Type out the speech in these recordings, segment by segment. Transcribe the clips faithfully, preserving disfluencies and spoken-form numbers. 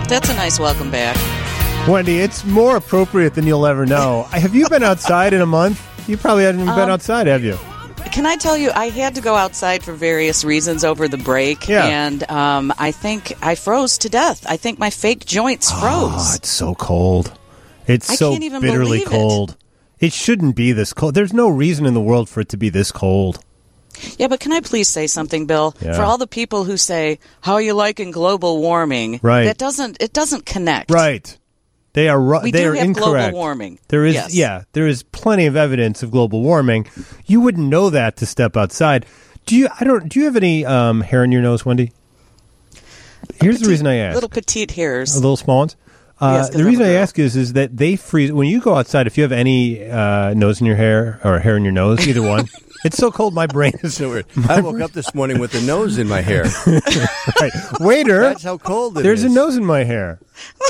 That's a nice welcome back. Wendy, it's more appropriate than you'll ever know. Have you been outside in a month? You probably haven't even um, been outside, have you? Can I tell you, I had to go outside for various reasons over the break, yeah. and um, I think I froze to death. I think my fake joints froze. Oh, it's so cold. It's I so can't even bitterly cold. It. it shouldn't be this cold. There's no reason in the world for it to be this cold. Yeah, but can I please say something, Bill? Yeah. For all the people who say, how are you liking global warming? Right. That doesn't, it doesn't connect. Right. They are ru- we they do are have incorrect. Global warming. There is, yes. yeah, there is plenty of evidence of global warming. You wouldn't know that to step outside. Do you? I don't. Do you have any um, hair in your nose, Wendy? Here's petite, the reason I ask. Little petite hairs. Uh, little small ones. Uh, yes, the reason I I ask is is that they freeze when you go outside. If you have any uh, nose in your hair or hair in your nose, either one. It's so cold, my brain is so weird. I woke up this morning with a nose in my hair. Right. Waiter. That's how cold it there's is. There's a nose in my hair.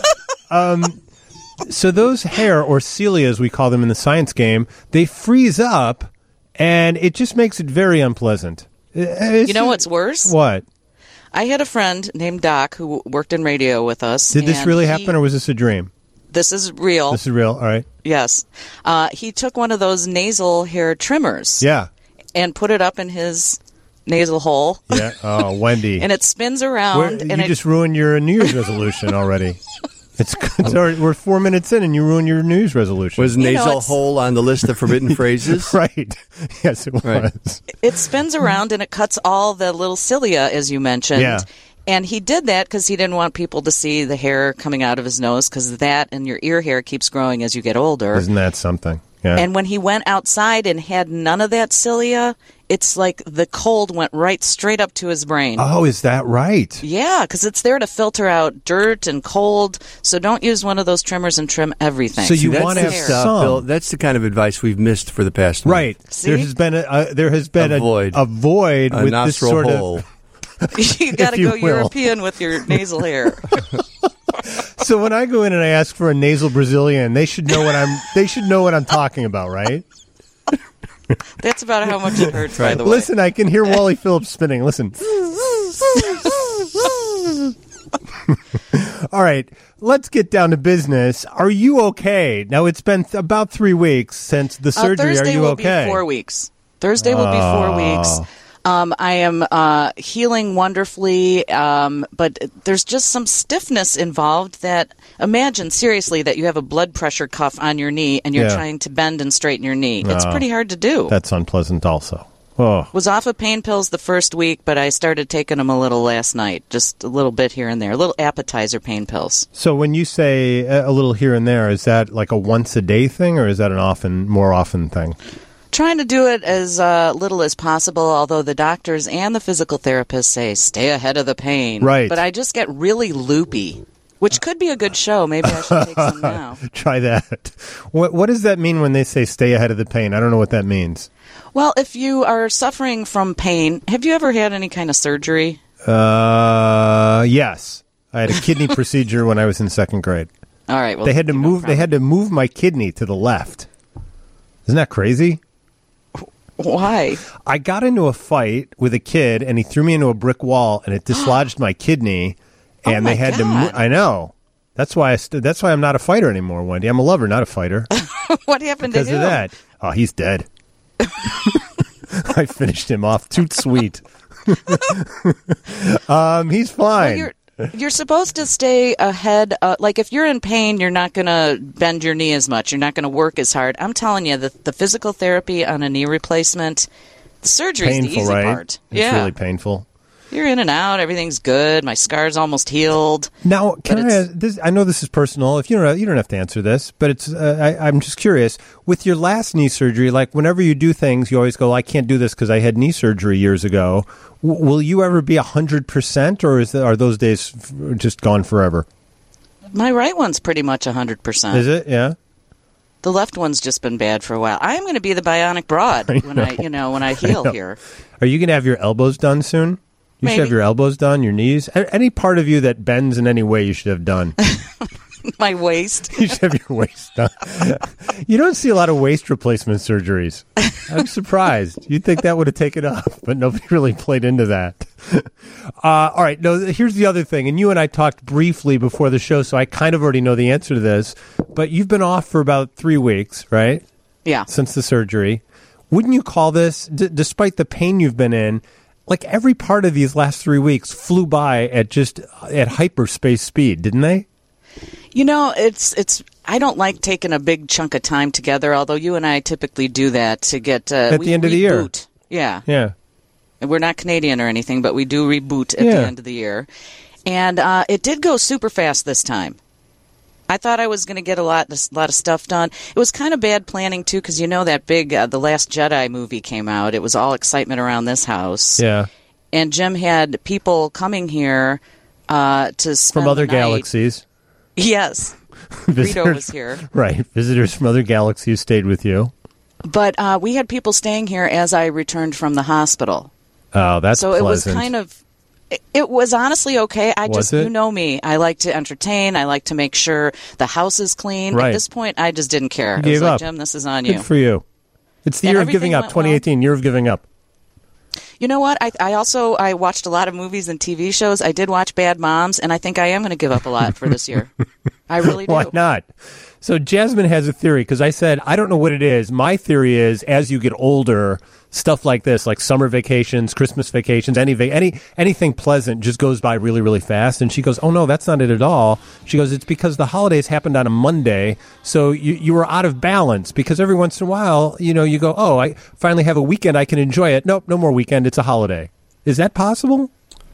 Um, so those hair, or cilia, as we call them in the science game, they freeze up, and it just makes it very unpleasant. It's, you know what's worse? What? I had a friend named Doc who worked in radio with us. Did this really he, happen, or was this a dream? This is real. This is real, all right. Yes. Uh, he took one of those nasal hair trimmers. Yeah. And put it up in his nasal hole. Yeah. Oh, Wendy. And it spins around. Where, and you it, just ruined your New Year's resolution already. It's, it's already, we're four minutes in, and you ruined your New Year's resolution. Was you nasal know, hole on the list of forbidden phrases? Right. Yes, it right. was. It spins around, and it cuts all the little cilia, as you mentioned. Yeah. And he did that because he didn't want people to see the hair coming out of his nose, because that and your ear hair keeps growing as you get older. Isn't that something? Yeah. And when he went outside and had none of that cilia, it's like the cold went right straight up to his brain. Oh, is that right? Yeah, because it's there to filter out dirt and cold. So don't use one of those trimmers and trim everything. So you See, want to have stuff, some. Bill, that's the kind of advice we've missed for the past month. Right. See? There has been a uh, there has been a a void, a void a with this sort hole. of. You got to you go will. European with your nasal hair. So when I go in and I ask for a nasal Brazilian, they should know what I'm. They should know what I'm talking about, right? That's about how much it hurts, by the way. Listen, I can hear Wally Phillips spinning. Listen. All right, let's get down to business. Are you okay? Now, it's been th- about three weeks since the surgery. Uh, Thursday Are you will okay? be four weeks. Thursday will be four weeks. Um, I am uh, healing wonderfully, um, but there's just some stiffness involved that, imagine seriously that you have a blood pressure cuff on your knee and you're Yeah. trying to bend and straighten your knee. It's Oh. pretty hard to do. That's unpleasant also. Oh. Was off of pain pills the first week, but I started taking them a little last night, just a little bit here and there, little appetizer pain pills. So when you say a little here and there, is that like a once a day thing, or is that an often, more often thing? Trying to do it as uh, little as possible, although the doctors and the physical therapists say stay ahead of the pain. Right. But I just get really loopy, which could be a good show. Maybe I should take some now. Try that. What What does that mean when they say stay ahead of the pain? I don't know what that means. Well, if you are suffering from pain, have you ever had any kind of surgery? Uh, yes. I had a kidney procedure when I was in second grade. All right. Well, They had to you know, move. They had to move my kidney to the left. Isn't that crazy? Why? I got into a fight with a kid, and he threw me into a brick wall, and it dislodged my kidney. And Oh, my they had to. God. Mo- I know. That's why I. St- that's why I'm not a fighter anymore, Wendy. I'm a lover, not a fighter. What happened Because to of him? that. Oh, he's dead. I finished him off. Toot sweet. um, he's fine. Well, you're, you're supposed to stay ahead. Uh, like if you're in pain, you're not going to bend your knee as much. You're not going to work as hard. I'm telling you, the, the physical therapy on a knee replacement, the surgery is the painful, easy right? part. It's yeah, really painful. You're in and out. Everything's good. My scar's almost healed. Now, can But I? it's- Ask, this, I know this is personal. If you don't, you don't have to answer this, but it's. Uh, I, I'm just curious. With your last knee surgery, like whenever you do things, you always go, "I can't do this because I had knee surgery years ago." W- will you ever be a hundred percent, or is the, are those days f- just gone forever? My right one's pretty much one hundred percent. Is it? Yeah. The left one's just been bad for a while. I'm going to be the bionic broad I when I, know. you know, when I heal know. here. Are you going to have your elbows done soon? You should have Maybe. your elbows done, your knees, A- any part of you that bends in any way. You should have done. My waist. You should have your waist done. You don't see a lot of waist replacement surgeries. I'm surprised. You'd think that would have taken off, but nobody really played into that. Uh, all right. No, here's the other thing. And you and I talked briefly before the show, so I kind of already know the answer to this. But you've been off for about three weeks, right? Yeah. Since the surgery. Wouldn't you call this, d- despite the pain you've been in, like every part of these last three weeks flew by at just at hyperspace speed, didn't they? You know, it's it's. I don't like taking a big chunk of time together, although you and I typically do that to get uh, at we the end of the year. Yeah, yeah. And we're not Canadian or anything, but we do reboot at yeah. the end of the year, and uh, it did go super fast this time. I thought I was going to get a lot, a lot of stuff done. It was kind of bad planning too, because you know that big uh, The Last Jedi movie came out. It was all excitement around this house. Yeah, and Jim had people coming here uh, to spend from other the night. galaxies. Yes, Rito was here. Right, visitors from other galaxies stayed with you. But uh, we had people staying here as I returned from the hospital. Oh, that's so pleasant. It was kind of. It was honestly okay. I was just, it? you know me. I like to entertain. I like to make sure the house is clean. Right. At this point, I just didn't care. You I gave was like, up. Jim, this is on Good you. for you. It's the And year of giving everything up. went twenty eighteen, well. year of giving up. You know what? I, I also I watched a lot of movies and T V shows. I did watch Bad Moms, and I think I am going to give up a lot for this year. I really do. Why not? So Jasmine has a theory, because I said, I don't know what it is. My theory is, as you get older, stuff like this, like summer vacations, Christmas vacations, any va- any anything pleasant just goes by really, really fast. And she goes, oh, no, that's not it at all. She goes, it's because the holidays happened on a Monday, so you, you were out of balance, because every once in a while, you know, you go, oh, I finally have a weekend, I can enjoy it. Nope, no more weekend, it's a holiday. Is that possible?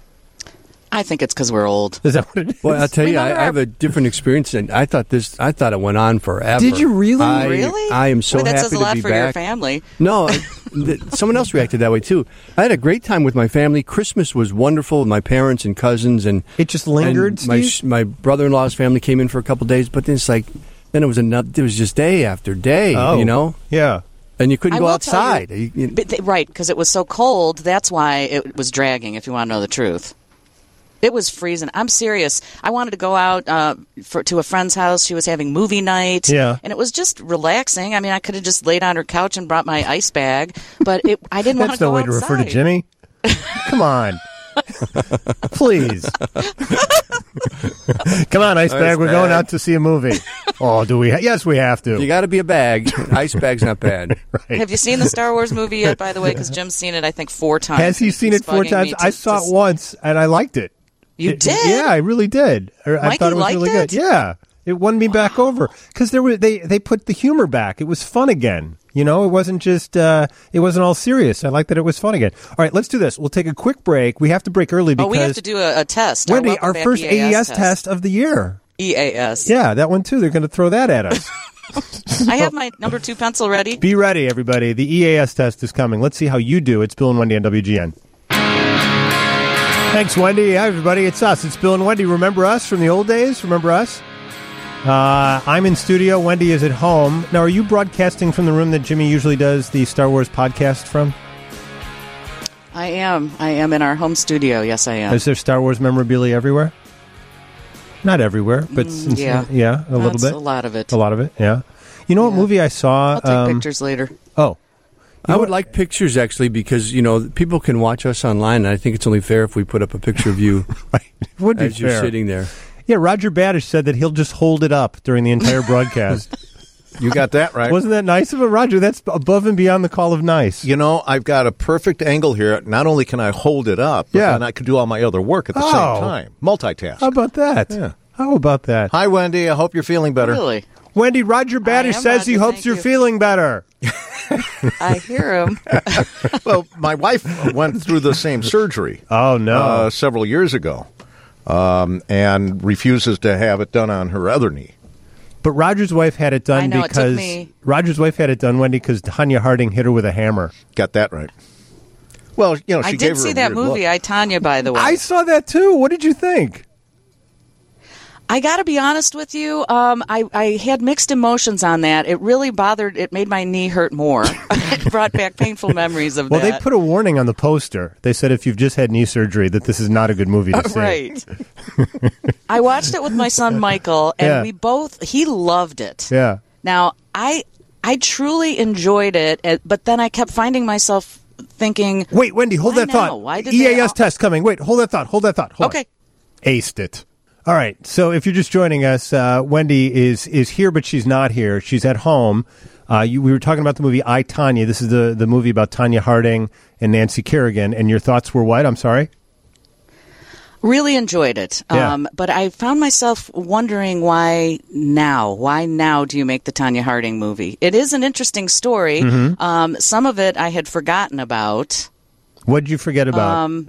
I think it's because we're old. Is that what it is? Well, I'll tell you, I, Remember I have a different experience, and I thought this. I thought it went on forever. Did you really? I, Really? I am so Boy, that happy says a to lot be for back. your family. No, I- th- someone else reacted that way too. I had a great time with my family. Christmas was wonderful with my parents and cousins, and It just lingered, and my Steve? sh- my brother-in-law's family came in for a couple of days, but then it's like then it was another. It was just day after day, Oh, you know, yeah. and you couldn't I go will tell you- outside. You- you- But they, right, because it was so cold. That's why it was dragging, if you want to know the truth. It was freezing. I'm serious. I wanted to go out uh, for, to a friend's house. She was having movie night. Yeah. And it was just relaxing. I mean, I could have just laid on her couch and brought my ice bag, but it, I didn't want That's to no go way outside. to refer to Jimmy. Come on. Please. Come on, Ice Bag. Ice We're going bag. out to see a movie. Oh, do we? Ha- yes, we have to. you got to be a bag. Ice bag's not bad. Right. Have you seen the Star Wars movie yet, by the way? Because Jim's seen it, I think, four times. Has he He's seen it four bugging times? me I to- saw to- it once, and I liked it. You It- did? Yeah, I really did. I, I Mikey thought it was liked really it? good. Yeah. It won me back over because there were they they put the humor back. It was fun again. You know, it wasn't just uh, it wasn't all serious. I like that it was fun again. All right, let's do this. We'll take a quick break. We have to break early because Oh, we have to do a, a test. Wendy, welcome our back first E A E S test. test of the year. E A S. Yeah, that one too. They're going to throw that at us. I have my number two pencil ready. Be ready, everybody. The E A S test is coming. Let's see how you do. It's Bill and Wendy on W G N. Thanks, Wendy. Hi, everybody. It's us. It's Bill and Wendy. Remember us from the old days? Remember us? Uh, I'm in studio. Wendy is at home. Now, are you broadcasting from the room that Jimmy usually does the Star Wars podcast from? I am. I am in our home studio. Yes, I am. Is there Star Wars memorabilia everywhere? Not everywhere, but since, yeah. yeah, a little That's bit. a lot of it. A lot of it, yeah. You know what Yeah. movie I saw? I'll take um, pictures later. Oh. I would like pictures, actually, because, you know, people can watch us online, and I think it's only fair if we put up a picture of you Right. It would be as you're fair. sitting there. Yeah, Roger Badish said that he'll just hold it up during the entire broadcast. You got that right. Wasn't that nice of him, Roger? That's above and beyond the call of nice. You know, I've got a perfect angle here. Not only can I hold it up, but Yeah. then I could do all my other work at the Oh. same time. Multitask. How about that? Yeah. How about that? Hi, Wendy. I hope you're feeling better. Really? Wendy, Roger Badish am, says he Roger, hopes thank you're you. feeling better. I hear him. Well, my wife went through the same surgery Oh, no. uh, several years ago um, and refuses to have it done on her other knee. But Roger's wife had it done I know, it took because me- Roger's wife had it done, Wendy, because Tanya Harding hit her with a hammer. Got that right. Well, you know, she I gave did her see a that weird movie, look. I, Tanya, by the way. I saw that too. What did you think? I got to be honest with you. Um, I, I had mixed emotions on that. It really bothered. It made my knee hurt more. It brought back painful memories of well, that. Well, they put a warning on the poster. They said if you've just had knee surgery, that this is not a good movie to see. Right. I watched it with my son Michael, and Yeah. we both. He loved it. Yeah. Now, I I truly enjoyed it, eh, but then I kept finding myself thinking, Wait, Wendy, hold why that thought. now? Why did E A S they all- test coming. Wait, hold that thought. Hold that thought. Hold Okay. on. Aced it. All right. So if you're just joining us, uh, Wendy is is here, but she's not here. She's at home. Uh, you, we were talking about the movie I, Tonya. This is the, the movie about Tonya Harding and Nancy Kerrigan. And your thoughts were what? I'm sorry? Really enjoyed it. Yeah. Um, but I found myself wondering why now? Why now do you make the Tonya Harding movie? It is an interesting story. Mm-hmm. Um, some of it I had forgotten about. What did you forget about? Um,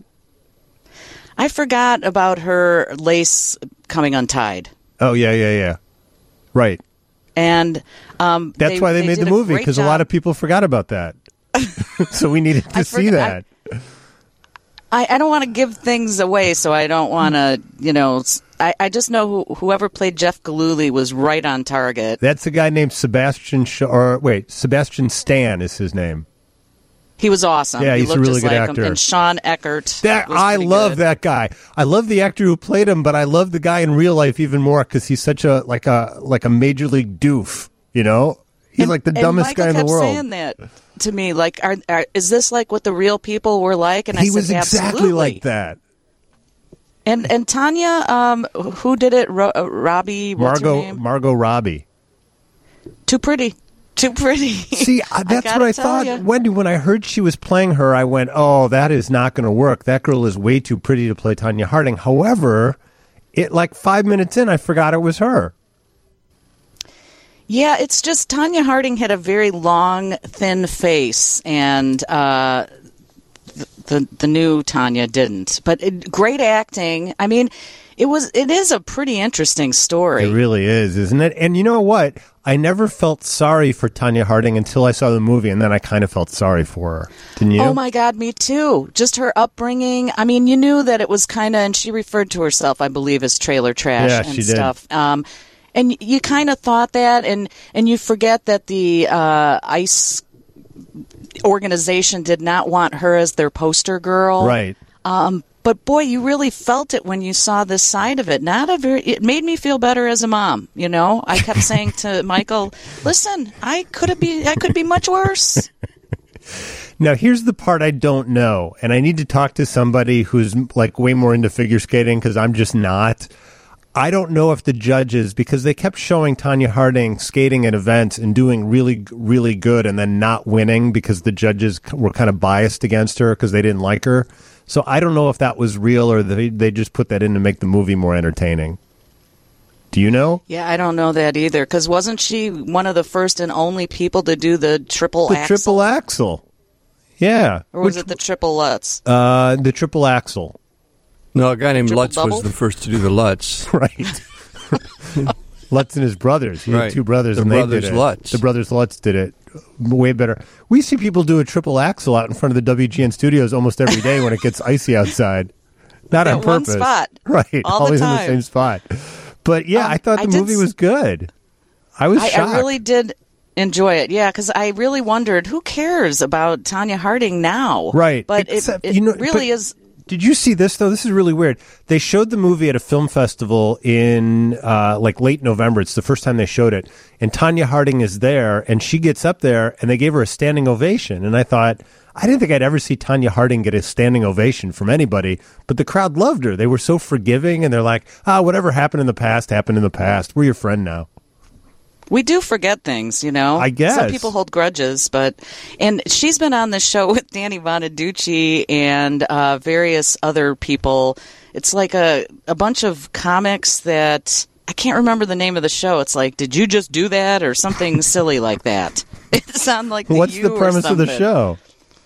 I forgot about her lace coming untied. oh, yeah, yeah, yeah. Right. And um, That's why they, made did the a movie, great because a job. lot of people forgot about that. So we needed to I see forgot- that. I, I don't want to give things away, so I don't want to, you know. s- I, I just know who, whoever played Jeff Galooly was right on target. That's a guy named Sebastian, Sh- or wait, Sebastian Stan is his name. He was awesome. Yeah, he he's a looked really just good like actor. him. And Sean Eckert. That was I pretty love good. that guy. I love the actor who played him, but I love the guy in real life even more because he's such a like a like a major league doof. You know, he's And- like the and dumbest Michael guy in the kept world. saying that to me, like, are, are, is this like what the real people were like? And I He said, was exactly absolutely. like that. And and Tanya, um, who did it? Ro- uh, Robbie. What's her Margot name? Margot Robbie. Too pretty. Too pretty. See, I- that's gotta what I tell thought. ya. Wendy, when I heard she was playing her, I went, "Oh, that is not going to work. That girl is way too pretty to play Tonya Harding." However, it like five minutes in, I forgot it was her. Yeah, it's just Tonya Harding had a very long, thin face, and uh, the, the the new Tanya didn't. But it, great acting. I mean, it was it is a pretty interesting story. It really is, isn't it? And you know what? I never felt sorry for Tonya Harding until I saw the movie, and then I kind of felt sorry for her. Didn't you? Oh my God, me too. Just her upbringing. I mean, you knew that it was kind of, and she referred to herself, I believe, as trailer trash Yeah, and she did. stuff. Um, and you kind of thought that, and and you forget that the uh, ICE organization did not want her as their poster girl, Right. Um, but boy, you really felt it when you saw this side of it. Not a very. It made me feel better as a mom. You know, I kept saying to Michael, "Listen, I could be. I could be much worse." Now, here's the part I don't know, and I need to talk to somebody who's like way more into figure skating because I'm just not. I don't know if the judges, because they kept showing Tonya Harding skating at events and doing really, really good and then not winning because the judges were kind of biased against her because they didn't like her. So I don't know if that was real or they, they just put that in to make the movie more entertaining. Do you know? Yeah, I don't know that either. Because wasn't she one of the first and only people to do the triple The axel? triple axel. Yeah. Or was Which- it the triple Lutz? Uh, the triple axel. No, a guy named Triple Lutz double? was the first to do the Lutz. Right. Lutz and his brothers. He had Right. two brothers, The and brothers they did it. Lutz. The brothers Lutz did it way better. We see people do a triple axel out in front of the W G N studios almost every day when it gets icy outside. Not on At one purpose. spot. Right. All the Always in the time. same spot. But yeah, Um, I thought I the did movie s- was good. I was I, shocked. I really did enjoy it. Yeah, because I really wondered who cares about Tonya Harding now. Right. But Except, it, it you know, really but- is. Did you see this though? This is really weird. They showed the movie at a film festival in uh, like late November. It's the first time they showed it, and Tonya Harding is there, and she gets up there, and they gave her a standing ovation. And I thought, I didn't think I'd ever see Tonya Harding get a standing ovation from anybody, but the crowd loved her. They were so forgiving, and they're like, ah, whatever happened in the past happened in the past. We're your friend now. We do forget things, you know. I guess. Some people hold grudges, but and she's been on the show with Danny Bonaducci and uh, various other people. It's like a a bunch of comics that I can't remember the name of the show. It's like, did you just do that or something silly like that? It sounds like the What's You the or premise of the something. show?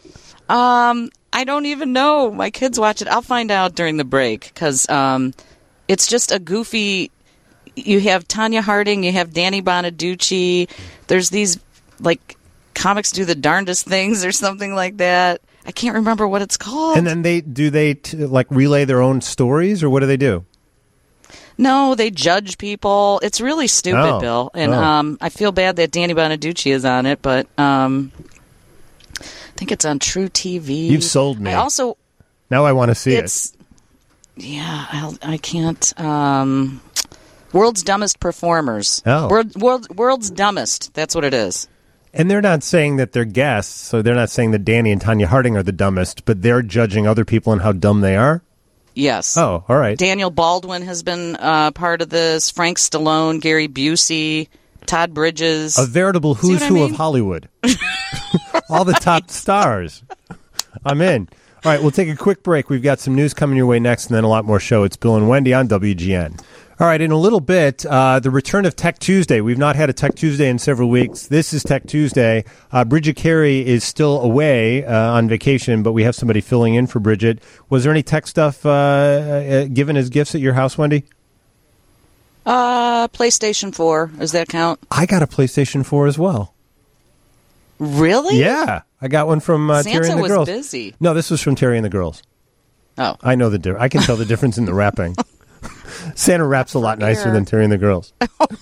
Um, I don't even know. My kids watch it. I'll find out during the break because um, it's just a goofy. You have Tonya Harding, you have Danny Bonaducci. There's these like comics do the darndest things or something like that. I can't remember what it's called. And then they do they t- like relay their own stories, or what do they do? No, they judge people. It's really stupid, Oh. Bill. And Oh. um, I feel bad that Danny Bonaducci is on it, but um, I think it's on True T V. You've sold me. I also, Now I want to see it. it's yeah, I'll, I can't. Um, World's Dumbest Performers. Oh. World, world, World's Dumbest. That's what it is. And they're not saying that they're guests, so they're not saying that Danny and Tanya Harding are the dumbest, but they're judging other people on how dumb they are? Yes. Oh, all right. Daniel Baldwin has been uh, part of this. Frank Stallone, Gary Busey, Todd Bridges. A veritable See who's what I who mean? of Hollywood. All the top stars. I'm in. All right, we'll take a quick break. We've got some news coming your way next and then a lot more show. It's Bill and Wendy on W G N. All right, in a little bit, uh, the return of Tech Tuesday. We've not had a Tech Tuesday in several weeks. This is Tech Tuesday. Uh, Bridget Carey is still away uh, on vacation, but we have somebody filling in for Bridget. Was there any tech stuff uh, uh, given as gifts at your house, Wendy? Uh, PlayStation four. Does that count? I got a PlayStation four as well. Really? Yeah, I got one from uh, Terry Santa and the was Girls. busy. No, this was from Terry and the Girls. Oh. I know the difference. I can tell the difference in the wrapping. Santa wraps a lot nicer than Terry and the Girls.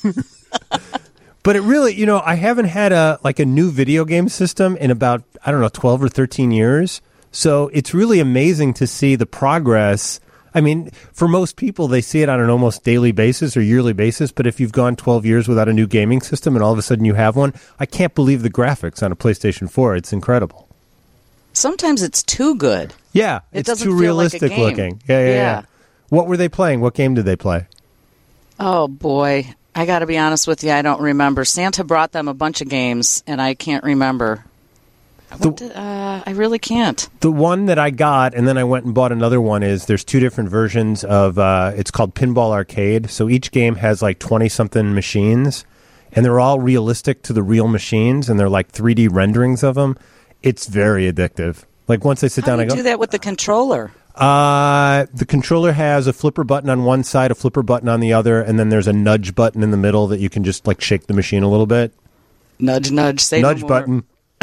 But it really, you know, I haven't had a like a new video game system in about, I don't know, twelve or thirteen years. So it's really amazing to see the progress. I mean, for most people, they see it on an almost daily basis or yearly basis. But if you've gone twelve years without a new gaming system and all of a sudden you have one, I can't believe the graphics on a PlayStation four. It's incredible. Sometimes it's too good. Yeah, It it's doesn't too feel like a realistic game. looking. Yeah, yeah, yeah, Yeah. What were they playing? What game did they play? Oh, boy. I got to be honest with you. I don't remember. Santa brought them a bunch of games, and I can't remember. The- What did, uh, I really can't. The one that I got, and then I went and bought another one, is there's two different versions of, uh, it's called Pinball Arcade. So each game has like twenty-something machines, and they're all realistic to the real machines, and they're like three D renderings of them. It's very addictive. Like once I sit How down, do I you go, do that with the controller? Uh, the controller has a flipper button on one side, a flipper button on the other, and then there's a nudge button in the middle that you can just like shake the machine a little bit. Nudge, nudge, say Nudge no more. button.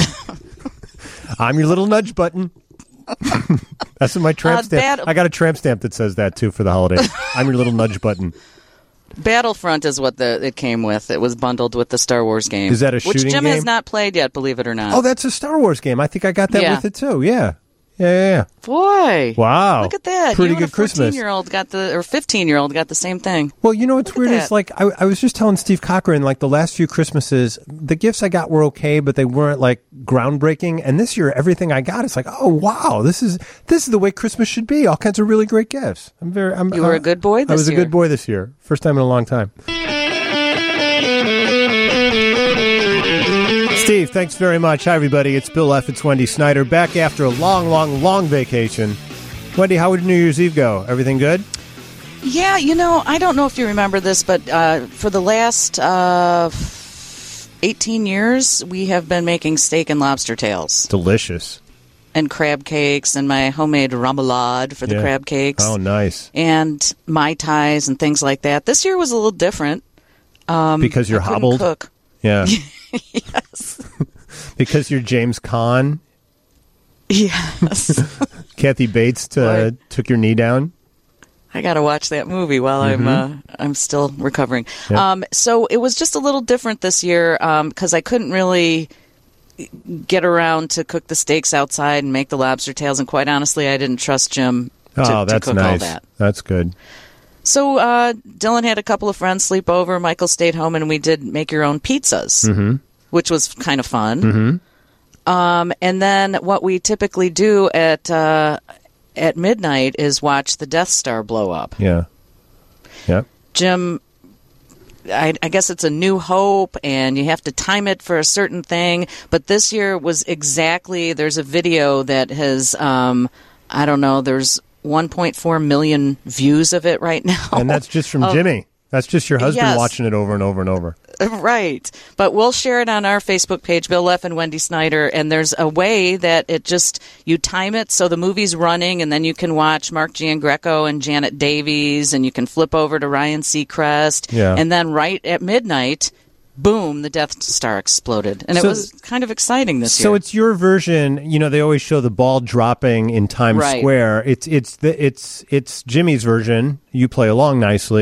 I'm your little nudge button. That's what my tramp Uh, stamp. bad- I got a tramp stamp that says that too for the holidays. I'm your little nudge button. Battlefront is what the it came with. It was bundled with the Star Wars game. Is that a Which shooting Jim game? has not played yet, believe it or not. Oh, that's a Star Wars game. I think I got that Yeah. with it too. Yeah. Yeah, yeah, yeah. Boy. Wow. Look at that. Pretty you good and a Christmas. fourteen-year-old got the, or fifteen-year-old got the same thing. Well, you know what's Look at weird that. is like I, I was just telling Steve Cochran, like the last few Christmases, the gifts I got were okay, but they weren't like groundbreaking. And this year, everything I got, it's like, oh wow, this is this is the way Christmas should be. All kinds of really great gifts. I'm very. I'm, You were uh, a good boy I this was a year. good boy this year. First time in a long time. Steve, thanks very much. Hi, everybody. It's Bill F. It's Wendy Snyder, back after a long, long, long vacation. Wendy, how did New Year's Eve go? Everything good? Yeah, you know, I don't know if you remember this, but uh, for the last uh, eighteen years, we have been making steak and lobster tails Delicious. and crab cakes and my homemade remoulade for the Yeah. crab cakes. Oh, nice. And Mai Tais and things like that. This year was a little different. Um, Because you're I couldn't hobbled? cook. Yeah. Yes. Because you're James Caan. Yes. Kathy Bates to, Right. took your knee down. I got to watch that movie while I'm uh, I'm still recovering. Yep. Um, so it was just a little different this year because I couldn't really get around to cook the steaks outside and make the lobster tails. And quite honestly, I didn't trust Jim to, Oh, to that's cook all nice. that. That's good. So uh, Dylan had a couple of friends sleep over. Michael stayed home, and we did make your own pizzas, Mm-hmm. which was kind of fun. Mm-hmm. Um, and then what we typically do at uh, at midnight is watch the Death Star blow up. Yeah. Yeah. Jim, I, I guess it's a New Hope, and you have to time it for a certain thing. But this year was exactly, there's a video that has, um, I don't know, there's one point four million views of it right now. And that's just from Oh. Jimmy. That's just your husband Yes. watching it over and over and over. Right. But we'll share it on our Facebook page, Bill Leff and Wendy Snyder. And there's a way that it just, you time it so the movie's running, and then you can watch Mark Giangreco and Janet Davies, and you can flip over to Ryan Seacrest. Yeah. And then right at midnight, boom, the Death Star exploded. And So- it was kind of exciting this So year. it's your version. You know, they always show the ball dropping in Times Right. Square. It's it's the it's it's Jimmy's version. You play along nicely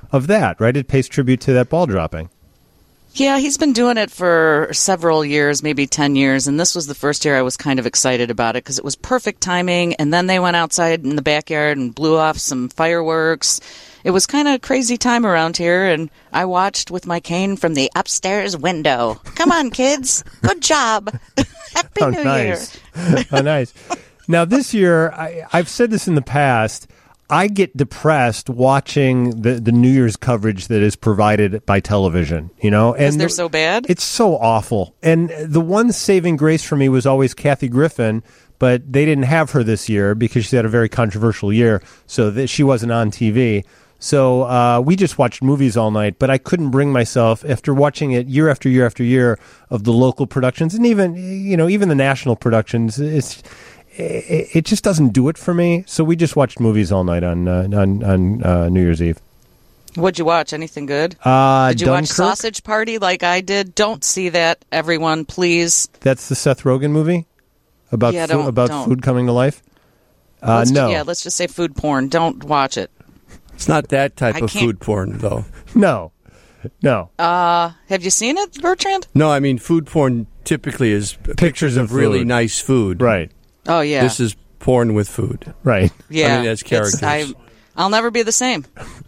of that, right? It pays tribute to that ball dropping. Yeah, he's been doing it for several years, maybe ten years, and this was the first year I was kind of excited about it because it was perfect timing, and then they went outside in the backyard and blew off some fireworks. It was kind of a crazy time around here, and I watched with my cane from the upstairs window. Come on, kids. Good job. Happy oh, New nice. Year. Oh, nice. Now, this year, I, I've said this in the past, I get depressed watching the, the New Year's coverage that is provided by television, you know? Because and they're the, so bad? It's so awful. And the one saving grace for me was always Kathy Griffin, but they didn't have her this year because she had a very controversial year, so that she wasn't on T V. So uh, we just watched movies all night, but I couldn't bring myself, after watching it year after year after year of the local productions, and even, you know, even the national productions, it's... it just doesn't do it for me. So we just watched movies all night on uh, on, on uh, New Year's Eve. What'd you watch? Anything good? Uh, did you Dunkirk? watch Sausage Party like I did? Don't see that, everyone, please. That's the Seth Rogen movie about yeah, fo- don't, about don't. food coming to life. Uh, let's no, ju- yeah, let's just say food porn. Don't watch it. It's not that type I of can't- food porn, though. no, no. Uh, have you seen it, Bertrand? No, I mean food porn typically is pictures, of of really food. nice food. Right, Oh yeah, This is porn with food. right. yeah. I mean, as It's- characters. I, I'll never be the same.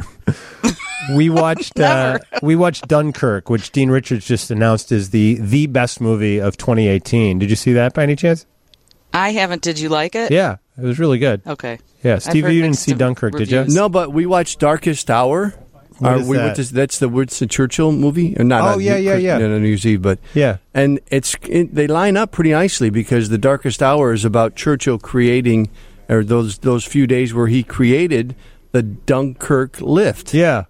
We watched uh, we watched Dunkirk, which Dean Richards just announced is the the best movie of twenty eighteen. Did you see that by any chance? I haven't. Did you like it? Yeah, it was really good. Okay. Yeah, I've Steve, heard you didn't mixed see Dunkirk, did reviews. you? No, but we watched Darkest Hour. What Uh, is we that? went to- that's the Winston Churchill movie. Or not, Oh, not yeah, New- yeah, yeah. No, no, New Year's Eve, but Yeah. and it's it, they line up pretty nicely because the Darkest Hour is about Churchill creating, or those those few days where he created the Dunkirk lift. Yeah.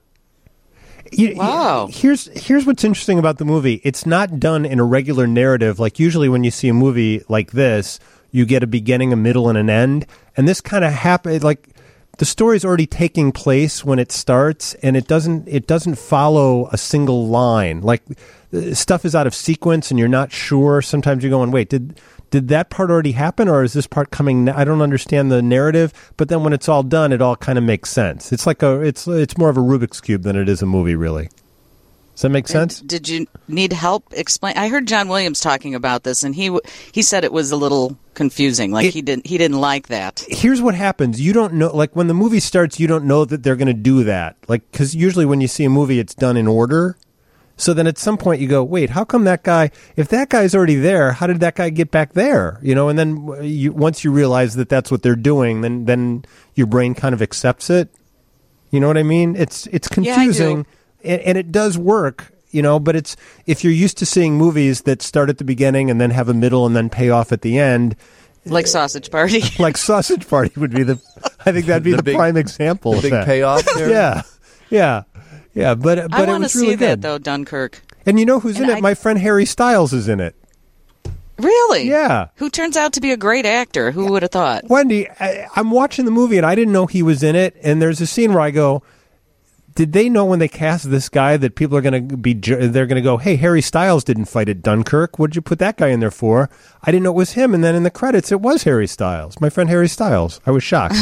You- Wow. Here's here's what's interesting about the movie. It's not done in a regular narrative. Like usually when you see a movie like this, you get a beginning, a middle, and an end. And this kind of happened. Like the story's already taking place when it starts, and it doesn't it doesn't follow a single line. Like uh, stuff is out of sequence, and you're not sure. Sometimes you're going, wait, did did that part already happen, or is this part coming? n- I don't understand the narrative. But then when it's all done, it all kind of makes sense. It's like a it's it's more of a Rubik's cube than it is a movie, really. Does that make sense? And did you need help explain? I heard John Williams talking about this, and he w- he said it was a little confusing. Like It- he didn't he didn't like that. Here's what happens. You don't know, like when the movie starts, you don't know that they're going to do that. Like, because usually when you see a movie, it's done in order. So then at some point you go, wait, how come that guy, if that guy's already there, how did that guy get back there? You know, and then you, once you realize that that's what they're doing, then, then your brain kind of accepts it. You know what I mean? It's, it's Yeah, I do. confusing and, and it does work, you know, but it's, if you're used to seeing movies that start at the beginning and then have a middle and then pay off at the end, Like Sausage Party. like Sausage Party would be the, I think that'd be the, The big- prime example. The of big that. payoff there. Yeah, yeah, yeah. But but I it want to was see really that good. though, Dunkirk. And you know who's And in it? I- My friend Harry Styles is in it. Really? Yeah. Who turns out to be a great actor? Who would have thought? Wendy, I, I'm watching the movie and I didn't know he was in it. And there's a scene where I go, did they know when they cast this guy that people are going to be, ju- they're going to go, hey, Harry Styles didn't fight at Dunkirk. What'd you put that guy in there for? I didn't know it was him. And then in the credits, it was Harry Styles, my friend Harry Styles. I was shocked.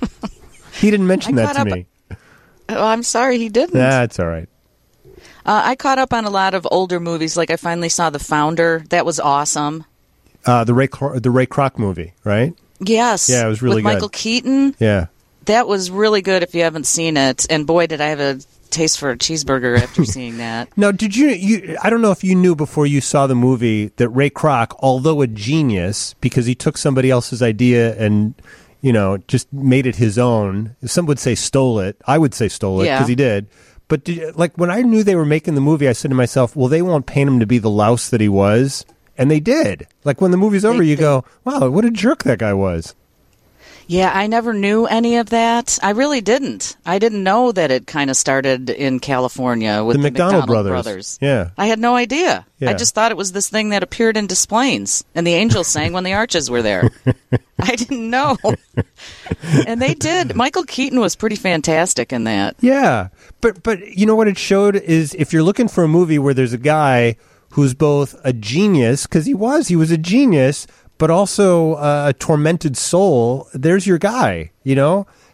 He didn't mention I that caught to up- me. Oh, I'm sorry he didn't. That's all right. Uh, I caught up on a lot of older movies. Like I finally saw The Founder. That was awesome. Uh, the Ray Cro- the Ray Kroc movie, right? Yes. Yeah, it was really With good. Michael Keaton. Yeah. That was really good if you haven't seen it. And boy, did I have a taste for a cheeseburger after seeing that. Now, did you, you? I don't know if you knew before you saw the movie that Ray Kroc, although a genius because he took somebody else's idea and, you know, just made it his own. Some would say stole it. I would say stole it because Yeah. he did. But did, like when I knew they were making the movie, I said to myself, "Well, they won't paint him to be the louse that he was," and they did. Like when the movie's over, They- you they- go, "Wow, what a jerk that guy was." Yeah, I never knew any of that. I really didn't. I didn't know that it kind of started in California with The the, McDonald McDonald brothers. brothers. Yeah. I had no idea. Yeah. I just thought it was this thing that appeared in Displains, and the angels sang when the arches were there. I didn't know. And they did. Michael Keaton was pretty fantastic in that. Yeah, but but you know what it showed is if you're looking for a movie where there's a guy who's both a genius because he was he was a genius, but also uh, a tormented soul. There's your guy. You know,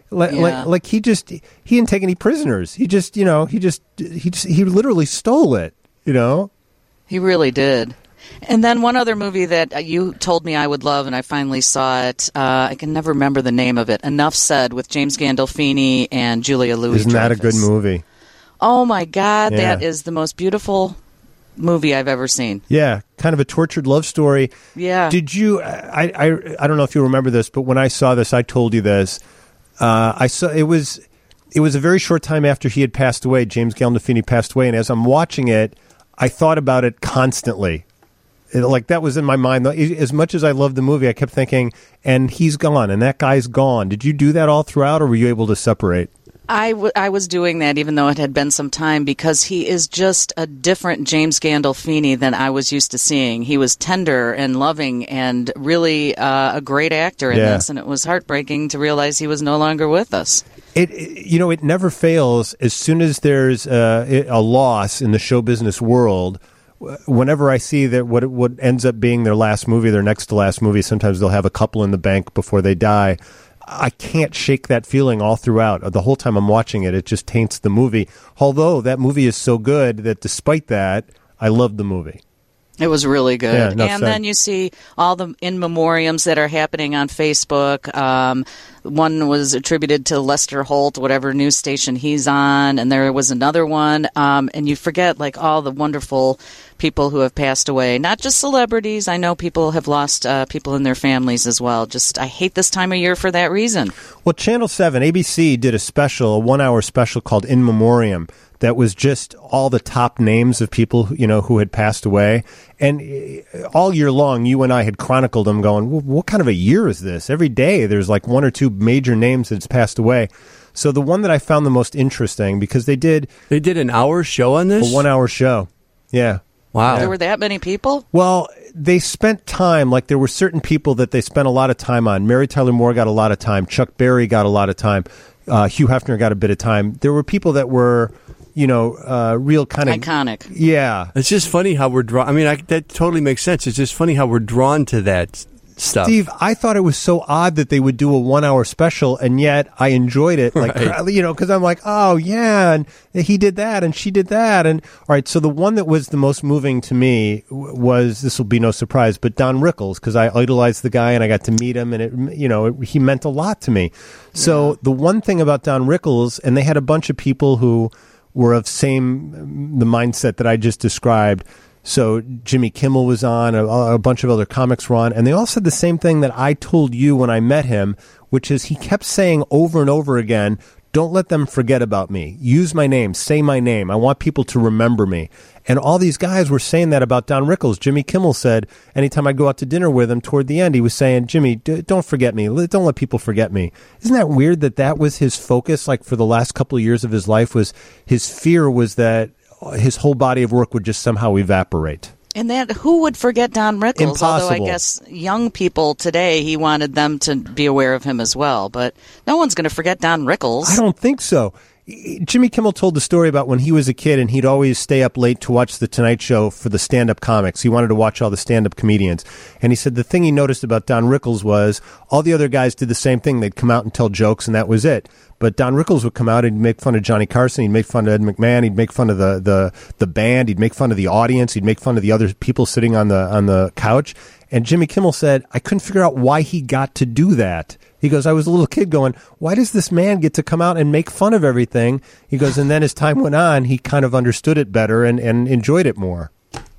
Like, Yeah. like, like he just he didn't take any prisoners. He just you know he just he just he literally stole it. You know. He really did. And then one other movie that you told me I would love, and I finally saw it. Uh, I can never remember the name of it. Enough Said, with James Gandolfini and Julia Louis-Dreyfus. Isn't that a good movie? Oh my God, Yeah. that is the most beautiful movie I've ever seen. Yeah, kind of a tortured love story. Yeah. Did you? I I I don't know if you remember this, but when I saw this, I told you this. Uh, I saw it was it was a very short time after he had passed away. James Gandolfini passed away, and as I'm watching it, I thought about it constantly. It, like that was in my mind. As much as I loved the movie, I kept thinking, and he's gone, and that guy's gone. Did you do that all throughout, or were you able to separate? I, w- I was doing that even though it had been some time, because he is just a different James Gandolfini than I was used to seeing. He was tender and loving and really uh, a great actor in Yeah. this, and it was heartbreaking to realize he was no longer with us. It, it you know, it never fails. As soon as there's a, a loss in the show business world, whenever I see that what what ends up being their last movie, their next to last movie, sometimes they'll have a couple in the bank before they die. I can't shake that feeling all throughout. The whole time I'm watching it, it just taints the movie. Although that movie is so good that despite that, I love the movie. It was really good. Yeah, enough and said. then you see all the in memoriams that are happening on Facebook. Um, one was attributed to Lester Holt, whatever news station he's on, and there was another one. Um, and you forget like all the wonderful people who have passed away, not just celebrities. I know people have lost uh, people in their families as well. Just I hate this time of year for that reason. Well, Channel seven, A B C did a special, a one-hour special called In Memoriam, that was just all the top names of people, you know, who had passed away. And all year long, you and I had chronicled them going, well, what kind of a year is this? Every day there's like one or two major names that's passed away. So the one that I found the most interesting, because they did They did an hour show on a this? one-hour show. Yeah. Wow. There were that many people? Well, they spent time, like there were certain people that they spent a lot of time on. Mary Tyler Moore got a lot of time. Chuck Berry got a lot of time. Uh, Hugh Hefner got a bit of time. There were people that were, you know, uh, real kind of... Iconic. Yeah. It's just funny how we're drawn. I mean, I, that totally makes sense. It's just funny how we're drawn to that stuff. Steve, I thought it was so odd that they would do a one-hour special, and yet I enjoyed it. Like, Right. you know, because I'm like, oh, yeah, and he did that, and she did that. And all right, so the one that was the most moving to me w- was, this will be no surprise, but Don Rickles, because I idolized the guy, and I got to meet him, and, it, you know, it, he meant a lot to me. So the one thing about Don Rickles, and they had a bunch of people who were of same the mindset that I just described. So Jimmy Kimmel was on, a, a bunch of other comics were on, and they all said the same thing that I told you when I met him, which is he kept saying over and over again, don't let them forget about me. Use my name. Say my name. I want people to remember me. And all these guys were saying that about Don Rickles. Jimmy Kimmel said anytime I'd go out to dinner with him toward the end, he was saying, Jimmy, d- don't forget me. Don't let people forget me. Isn't that weird that that was his focus, like for the last couple of years of his life, was his fear was that his whole body of work would just somehow evaporate. And that who would forget Don Rickles? Impossible. Although I guess young people today, he wanted them to be aware of him as well. But no one's going to forget Don Rickles. I don't think so. Jimmy Kimmel told the story about when he was a kid and he'd always stay up late to watch the Tonight Show for the stand-up comics. He wanted to watch all the stand-up comedians. And he said the thing he noticed about Don Rickles was all the other guys did the same thing. They'd come out and tell jokes, and that was it. But Don Rickles would come out and he'd make fun of Johnny Carson. He'd make fun of Ed McMahon. He'd make fun of the, the, the band. He'd make fun of the audience. He'd make fun of the other people sitting on the on the couch. And Jimmy Kimmel said, I couldn't figure out why he got to do that. He goes, I was a little kid going, why does this man get to come out and make fun of everything? He goes, and then as time went on, he kind of understood it better and, and enjoyed it more.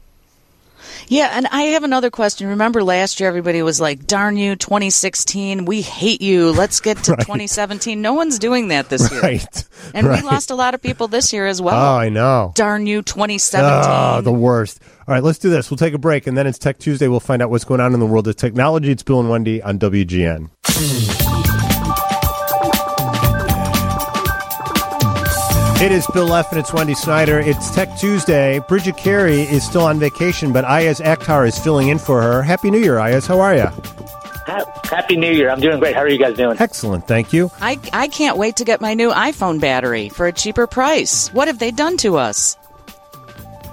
Yeah, and I have another question. Remember last year everybody was like, darn you, twenty sixteen, we hate you. Let's get to Right. twenty seventeen. No one's doing that this year. Right. And right. we lost a lot of people this year as well. Oh, I know. Darn you, twenty seventeen. Oh, the worst. All right, let's do this. We'll take a break, and then it's Tech Tuesday. We'll find out what's going on in the world of technology. It's Bill and Wendy on W G N. It is Bill Leff and it's Wendy Snyder. It's Tech Tuesday. Bridget Carey is still on vacation, but Ayaz Akhtar is filling in for her. Happy New Year, Ayaz. How are you? Happy New Year. I'm doing great. How are you guys doing? Excellent. Thank you. I, I can't wait to get my new iPhone battery for a cheaper price. What have they done to us?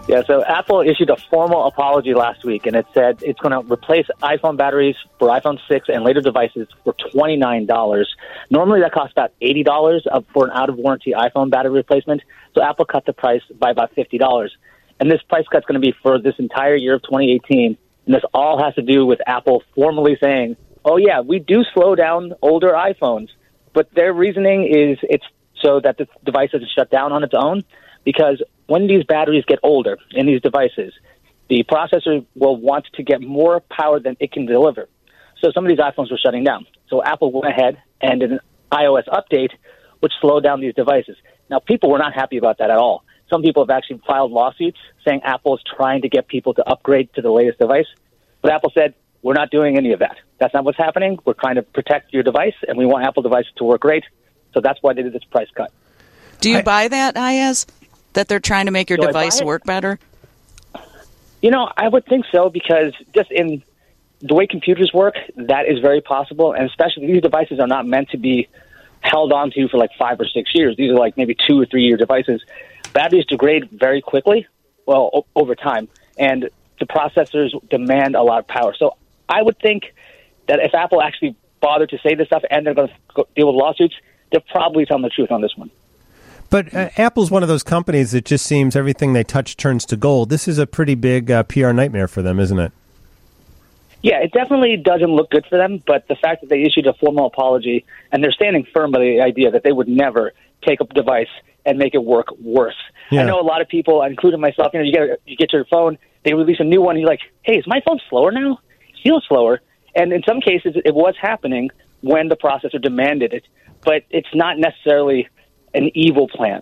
Yeah, so Apple issued a formal apology last week, and it said it's going to replace iPhone batteries for iPhone six and later devices for twenty-nine dollars. Normally, that costs about eighty dollars for an out-of-warranty iPhone battery replacement, so Apple cut the price by about fifty dollars. And this price cut's going to be for this entire year of twenty eighteen, and this all has to do with Apple formally saying, oh, yeah, we do slow down older iPhones, but their reasoning is it's so that the device doesn't shut down on its own, because when these batteries get older in these devices, the processor will want to get more power than it can deliver. So some of these iPhones were shutting down. So Apple went ahead and did an iOS update, which slowed down these devices. Now, people were not happy about that at all. Some people have actually filed lawsuits saying Apple is trying to get people to upgrade to the latest device. But Apple said, we're not doing any of that. That's not what's happening. We're trying to protect your device, and we want Apple devices to work great. So that's why they did this price cut. Do you I, buy that, Ayaz? That they're trying to make your Do device work better? You know, I would think so, because just in the way computers work, that is very possible. And especially these devices are not meant to be held onto for like five or six years. These are like maybe two or three year devices. Batteries degrade very quickly, well, o- over time. And the processors demand a lot of power. So I would think that if Apple actually bothered to say this stuff and they're going to deal with lawsuits, they're probably telling the truth on this one. But uh, Apple's one of those companies that just seems everything they touch turns to gold. This is a pretty big uh, P R nightmare for them, isn't it? Yeah, it definitely doesn't look good for them, but the fact that they issued a formal apology, and they're standing firm by the idea that they would never take up a device and make it work worse. Yeah. I know a lot of people, including myself, you know, you get you get your phone, they release a new one, and you're like, hey, is my phone slower now? It feels slower. And in some cases, it was happening when the processor demanded it, but it's not necessarily an evil plan.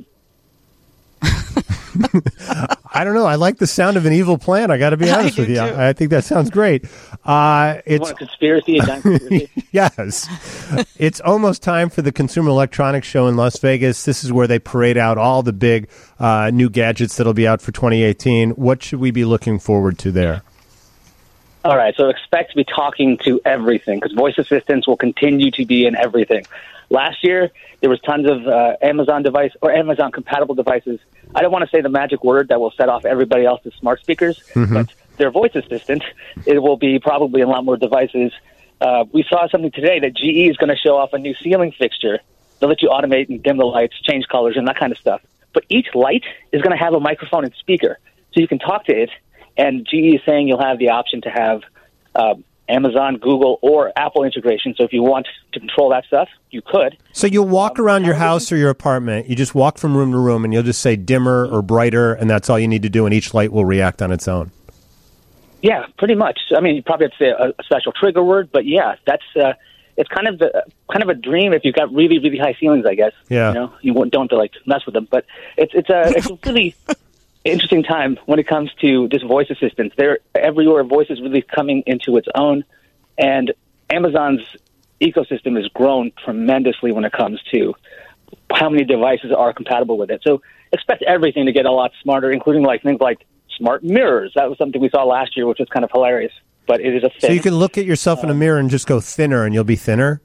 I don't know. I like the sound of an evil plan. I got to be honest with you. Too. I think that sounds great. Uh, You it's want a conspiracy? A giant conspiracy? yes. It's almost time for the Consumer Electronics Show in Las Vegas. This is where they parade out all the big uh, new gadgets that'll be out for twenty eighteen. What should we be looking forward to there? All right, so expect to be talking to everything, because voice assistants will continue to be in everything. Last year, there was tons of uh, Amazon device or Amazon-compatible devices. I don't want to say the magic word that will set off everybody else's smart speakers, mm-hmm. but their voice assistant, it will be probably in a lot more devices. Uh, we saw something today that G E is going to show off a new ceiling fixture. They'll let you automate and dim the lights, change colors, and that kind of stuff. But each light is going to have a microphone and speaker, so you can talk to it. And G E is saying you'll have the option to have uh, Amazon, Google, or Apple integration. So if you want to control that stuff, you could. So you'll walk um, around your house or your apartment. You just walk from room to room, and you'll just say dimmer or brighter, and that's all you need to do, and each light will react on its own. Yeah, pretty much. I mean, you probably have to say a, a special trigger word, but yeah, that's uh, it's kind of the, kind of a dream if you've got really, really high ceilings, I guess. Yeah. You know, you don't have to like mess with them, but it's it's a it's a really interesting time when it comes to this voice assistant. There, everywhere voice is really coming into its own, and Amazon's ecosystem has grown tremendously when it comes to how many devices are compatible with it. So expect everything to get a lot smarter, including like things like smart mirrors. That was something we saw last year, which was kind of hilarious, but it is a thing. So you can look at yourself in a mirror and just go thinner, and you'll be thinner?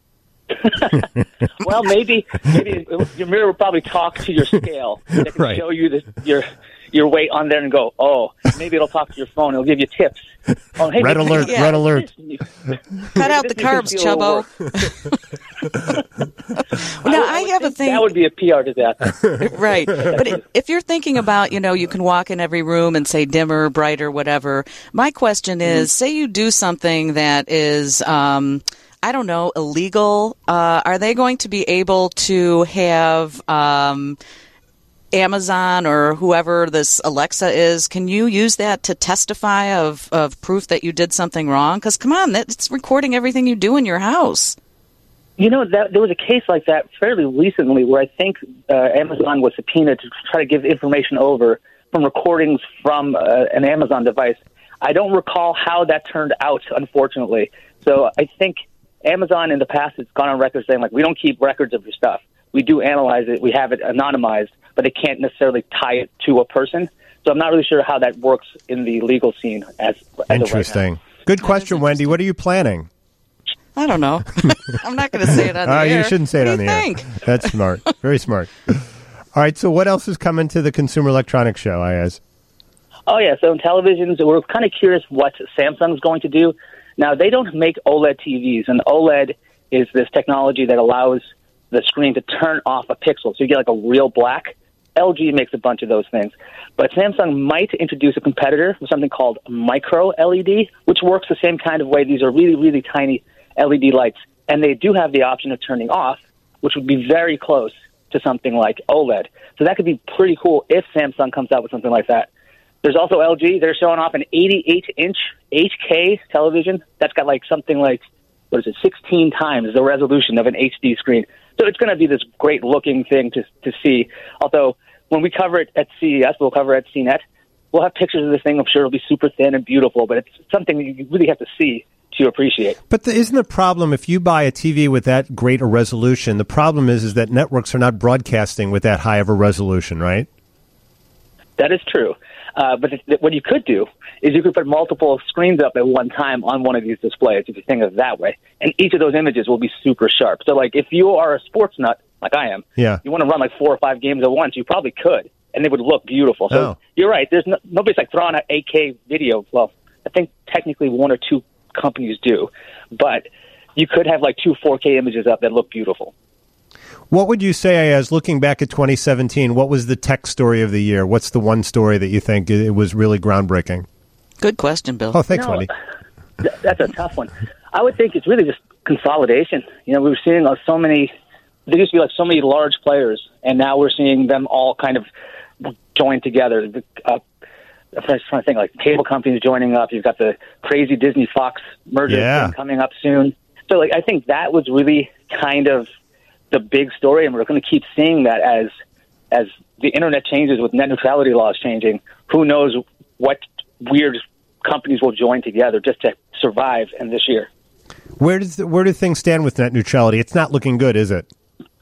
Well, maybe maybe your mirror will probably talk to your scale. It can Right. show you the, your your weight on there and go, oh, maybe it'll talk to your phone. It'll give you tips. Oh, hey, Red maybe alert, yeah, red alert. Cut out the carbs, Chubbo. Now, I, I have a thing. That would be a P R disaster. Right. But if you're thinking about, you know, you can walk in every room and say dimmer, brighter, whatever. My question is, mm-hmm. say you do something that is, um, I don't know, illegal. Uh, are they going to be able to have um, Amazon or whoever this Alexa is, can you use that to testify of, of proof that you did something wrong? Because, come on, it's recording everything you do in your house. You know, that, there was a case like that fairly recently where I think uh, Amazon was subpoenaed to try to give information over from recordings from uh, an Amazon device. I don't recall how that turned out, unfortunately. So I think Amazon in the past has gone on record saying, like, we don't keep records of your stuff. We do analyze it. We have it anonymized, but they can't necessarily tie it to a person. So I'm not really sure how that works in the legal scene. As, as Interesting. Right Good question, Wendy. What are you planning? I don't know. I'm not going to say it on the uh, air. You shouldn't say it what on do the you air. think? That's smart. Very smart. All right, so what else is coming to the Consumer Electronics Show, Ayaz? Oh, yeah. So in televisions, we're kind of curious what Samsung's going to do. Now, they don't make OLED T Vs, and OLED is this technology that allows the screen to turn off a pixel, so you get like a real black. L G makes a bunch of those things. But Samsung might introduce a competitor with something called micro L E D, which works the same kind of way. These are really, really tiny L E D lights, and they do have the option of turning off, which would be very close to something like OLED. So that could be pretty cool if Samsung comes out with something like that. There's also L G. They're showing off an eighty-eight inch H K television that's got like something like, what is it, sixteen times the resolution of an H D screen. So it's going to be this great-looking thing to to see. Although, when we cover it at C E S, we'll cover it at C net, we'll have pictures of this thing. I'm sure it'll be super thin and beautiful, but it's something that you really have to see to appreciate. But the, isn't the problem, if you buy a T V with that great a resolution, the problem is, is that networks are not broadcasting with that high of a resolution, right? That is true. Uh, but th- what you could do is you could put multiple screens up at one time on one of these displays, if you think of it that way. And each of those images will be super sharp. So, like, if you are a sports nut, like I am, yeah. you want to run like four or five games at once, you probably could, and they would look beautiful. So oh. You're right. There's no, nobody's like throwing out eight K video. Well, I think technically one or two companies do. But you could have like two four K images up that look beautiful. What would you say, as looking back at twenty seventeen, what was the tech story of the year? What's the one story that you think it was really groundbreaking? Good question, Bill. Oh, thanks, you know, Wendy. Th- that's a tough one. I would think it's really just consolidation. You know, we were seeing uh, so many, there used to be like so many large players, and now we're seeing them all kind of join together. Uh, I'm trying to think, like cable companies joining up. You've got the crazy Disney Fox merger yeah. thing coming up soon. So, like, I think that was really kind of the big story, and we're going to keep seeing that as as the internet changes with net neutrality laws changing. Who knows what weird companies will join together just to survive in this year. Where does the, where do things stand with net neutrality? It's not looking good, is it?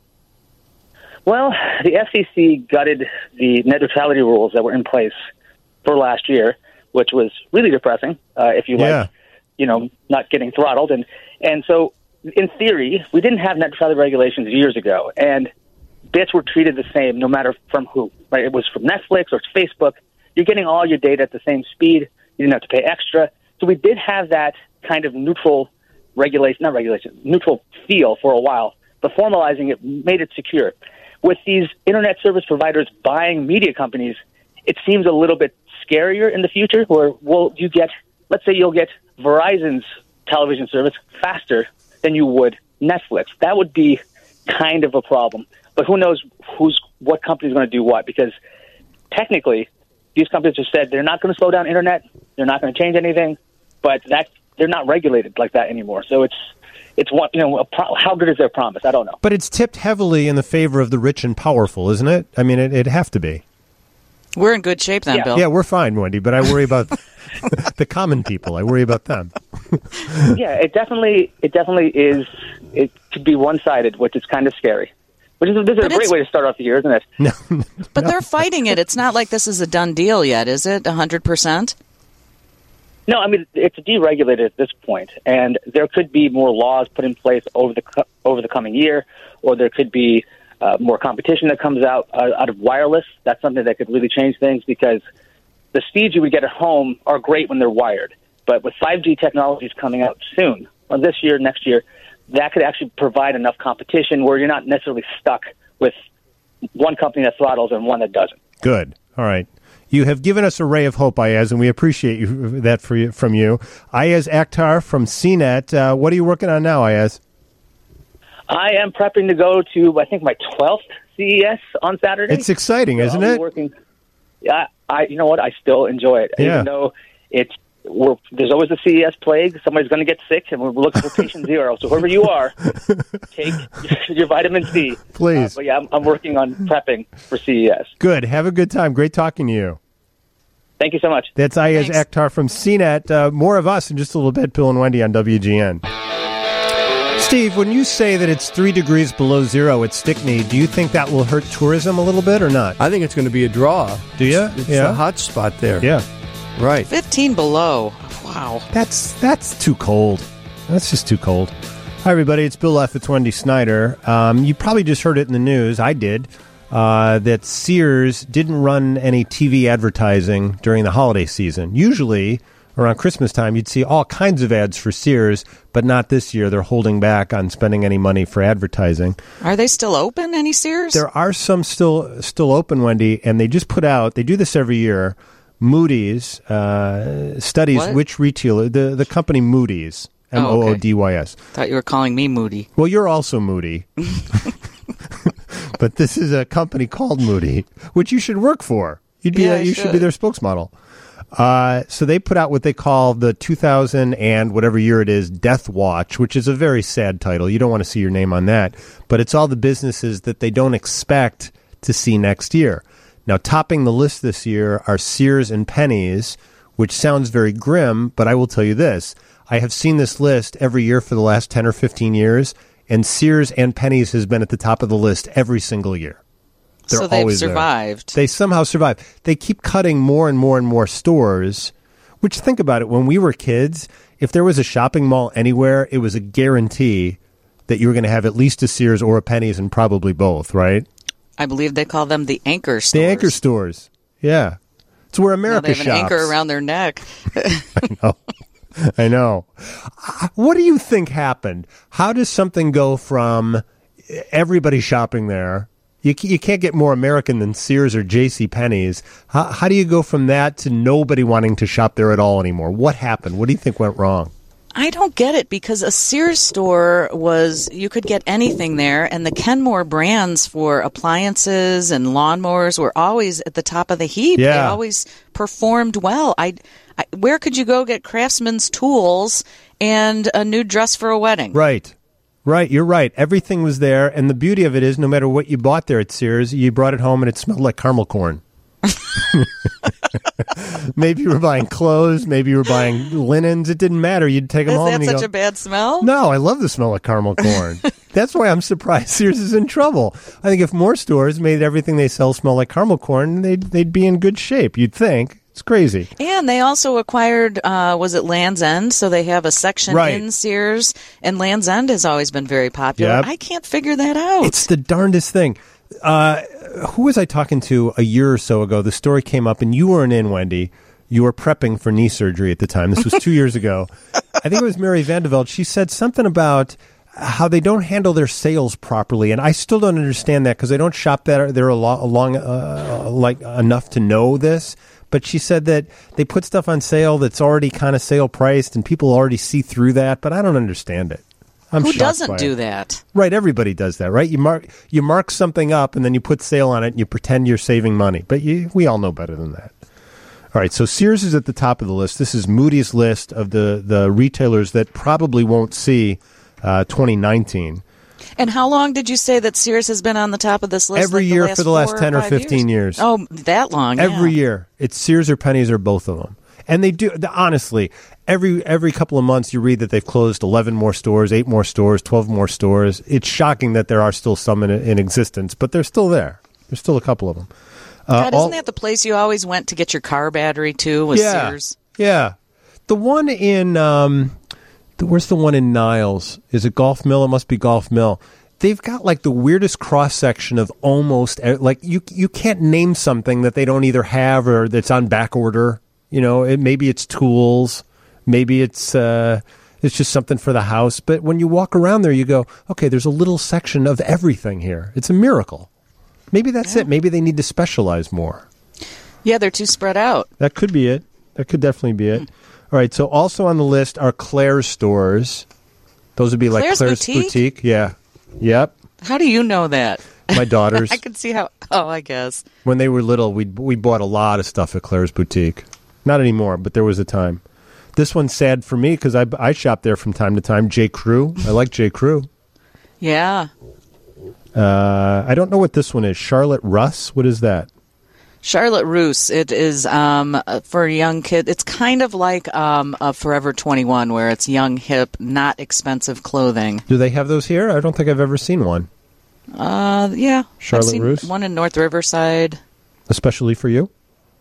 Well, the F C C gutted the net neutrality rules that were in place for last year, which was really depressing. Uh, if you yeah. like, you know, not getting throttled, and and so. In theory, we didn't have net neutrality regulations years ago, and bits were treated the same no matter from who. Right? It was from Netflix or Facebook. You're getting all your data at the same speed. You didn't have to pay extra. So we did have that kind of neutral regulation, not regulation, neutral feel for a while, but formalizing it made it secure. With these internet service providers buying media companies, it seems a little bit scarier in the future, where will you get, let's say you'll get Verizon's television service faster than you would Netflix. That would be kind of a problem. But who knows who's what company's going to do what, because technically these companies have said they're not going to slow down internet, they're not going to change anything, but that they're not regulated like that anymore. So it's it's one, you know, a pro- how good is their promise? I don't know. But it's tipped heavily in the favor of the rich and powerful, isn't it? I mean, it, it'd have to be. We're in good shape then, yeah. Bill. Yeah, we're fine, Wendy, but I worry about the common people. I worry about them. Yeah, it definitely it definitely is. It could be one-sided, which is kind of scary. Which is, this is But a great way to start off the year, isn't it? No, But they're fighting it. It's not like this is a done deal yet, is it? one hundred percent? No, I mean, it's deregulated at this point, and there could be more laws put in place over the co- over the coming year, or there could be uh, more competition that comes out uh, out of wireless. That's something that could really change things, because the speeds you would get at home are great when they're wired. But with five G technologies coming out soon, or this year, next year, that could actually provide enough competition where you're not necessarily stuck with one company that throttles and one that doesn't. Good. All right. You have given us a ray of hope, Ayaz, and we appreciate you, that for you, from you. Ayaz Akhtar from C net. Uh, what are you working on now, Ayaz? I am prepping to go to, I think, my twelfth C E S on Saturday. It's exciting, so isn't I'll be it? Working, yeah, I. You know what? I still enjoy it, yeah. even though it's. We're, there's always a C E S plague. Somebody's going to get sick, and we're looking for patient zero. So whoever you are, take your vitamin C. Please. Uh, but yeah, I'm, I'm working on prepping for C E S. Good. Have a good time. Great talking to you. Thank you so much. That's Ayaz Thanks. Akhtar from C net. Uh, more of us in just a little bit. Bill and Wendy on W G N. Steve, when you say that it's three degrees below zero at Stickney, do you think that will hurt tourism a little bit or not? I think it's going to be a draw. Do you? It's, it's yeah. the hot spot there. Yeah. Right. fifteen below. Wow. That's that's too cold. That's just too cold. Hi, everybody. It's Bill F. It's Wendy Snyder. Um, you probably just heard it in the news. I did. uh, that Sears didn't run any T V advertising during the holiday season. Usually, around Christmas time, you'd see all kinds of ads for Sears, but not this year. They're holding back on spending any money for advertising. Are they still open, any Sears? There are some still still open, Wendy, and they just put out, they do this every year, Moody's uh, studies What? which retailer, the, the company Moody's, M O O D Y S. Thought you were calling me Moody. Well, you're also Moody. But this is a company called Moody, which you should work for. You'd be Yeah, a, I you should. should. be their spokesmodel. Uh, so they put out what they call the two thousand and whatever year it is, Death Watch, which is a very sad title. You don't want to see your name on that. But it's all the businesses that they don't expect to see next year. Now, topping the list this year are Sears and Penny's, which sounds very grim, but I will tell you this. I have seen this list every year for the last ten or fifteen years, and Sears and Penny's has been at the top of the list every single year. They're So they've always there. survived. They somehow survive. They keep cutting more and more and more stores, which, think about it, when we were kids, if there was a shopping mall anywhere, it was a guarantee that you were going to have at least a Sears or a Penny's and probably both, right? I believe they call them the anchor stores. The anchor stores. Yeah. It's where Now America they have shops. an anchor around their neck. I know. I know. Uh, What do you think happened? How does something go from everybody shopping there? You, ca- you can't get more American than Sears or J C Penney's. How, how do you go from that to nobody wanting to shop there at all anymore? What happened? What do you think went wrong? I don't get it, because a Sears store was, you could get anything there, and the Kenmore brands for appliances and lawnmowers were always at the top of the heap. Yeah. They always performed well. I, I, where could you go get craftsman's tools and a new dress for a wedding? Right. Right. You're right. Everything was there. And the beauty of it is no matter what you bought there at Sears, you brought it home and it smelled like caramel corn. Maybe you were buying clothes. Maybe you were buying linens. It didn't matter. You'd take them Is home that and you such go, a bad smell? no, I love the smell of caramel corn. That's why I'm surprised Sears is in trouble. I think if more stores made everything they sell smell like caramel corn, they'd, they'd be in good shape. You'd think. It's crazy. And they also acquired, uh, was it Land's End? So they have a section Right. in Sears, and Land's End has always been very popular. Yep. I can't figure that out. It's the darndest thing. Uh, who was I talking to a year or so ago? The story came up, and you weren't in, Wendy. You were prepping for knee surgery at the time. This was two years ago. I think it was Mary Vandeveld. She said something about how they don't handle their sales properly, and I still don't understand that because I don't shop there there along, along uh, like enough to know this. But she said that they put stuff on sale that's already kind of sale priced, and people already see through that. But I don't understand it. I'm Who shocked doesn't by do it. that? Right, everybody does that, right? You mark you mark something up, and then you put sale on it, and you pretend you're saving money. But you, we all know better than that. All right, so Sears is at the top of the list. This is Moody's list of the, the retailers that probably won't see uh, twenty nineteen. And how long did you say that Sears has been on the top of this list? Every like the year last for the last four ten or five fifteen years. Oh, that long. Every yeah. year, it's Sears or Penny's or both of them. And they do, honestly, every every couple of months you read that they've closed eleven more stores, eight more stores, twelve more stores. It's shocking that there are still some in, in existence, but they're still there. There's still a couple of them. Uh, God, all- isn't that the place you always went to get your car battery to? Was yeah, Sears? Yeah. The one in, um, the, where's the one in Niles? Is it Golf Mill? It must be Golf Mill. They've got like the weirdest cross section of almost e- like you you can't name something that they don't either have or that's on back order. You know, it, maybe it's tools, maybe it's uh, it's just something for the house. But when you walk around there, you go, okay, there's a little section of everything here. It's a miracle. Maybe that's Yeah. it. Maybe they need to specialize more. Yeah, they're too spread out. That could be it. That could definitely be it. All right. So also on the list are Claire's stores. Those would be like Claire's Claire's Boutique? Boutique. Yeah. Yep. How do you know that? My daughters. I could see how. Oh, I guess. When they were little, we we bought a lot of stuff at Claire's Boutique. Not anymore, but there was a time. This one's sad for me because I, I shop there from time to time. J. Crew. I like J. Crew. Yeah. Uh, I don't know what this one is. Charlotte Russ? What is that? Charlotte Russe. It is um, uh, for a young kid. It's kind of like um, a Forever twenty-one, where it's young, hip, not expensive clothing. Do they have those here? I don't think I've ever seen one. Uh, yeah. Charlotte I've seen Russe? one in North Riverside. Especially for you?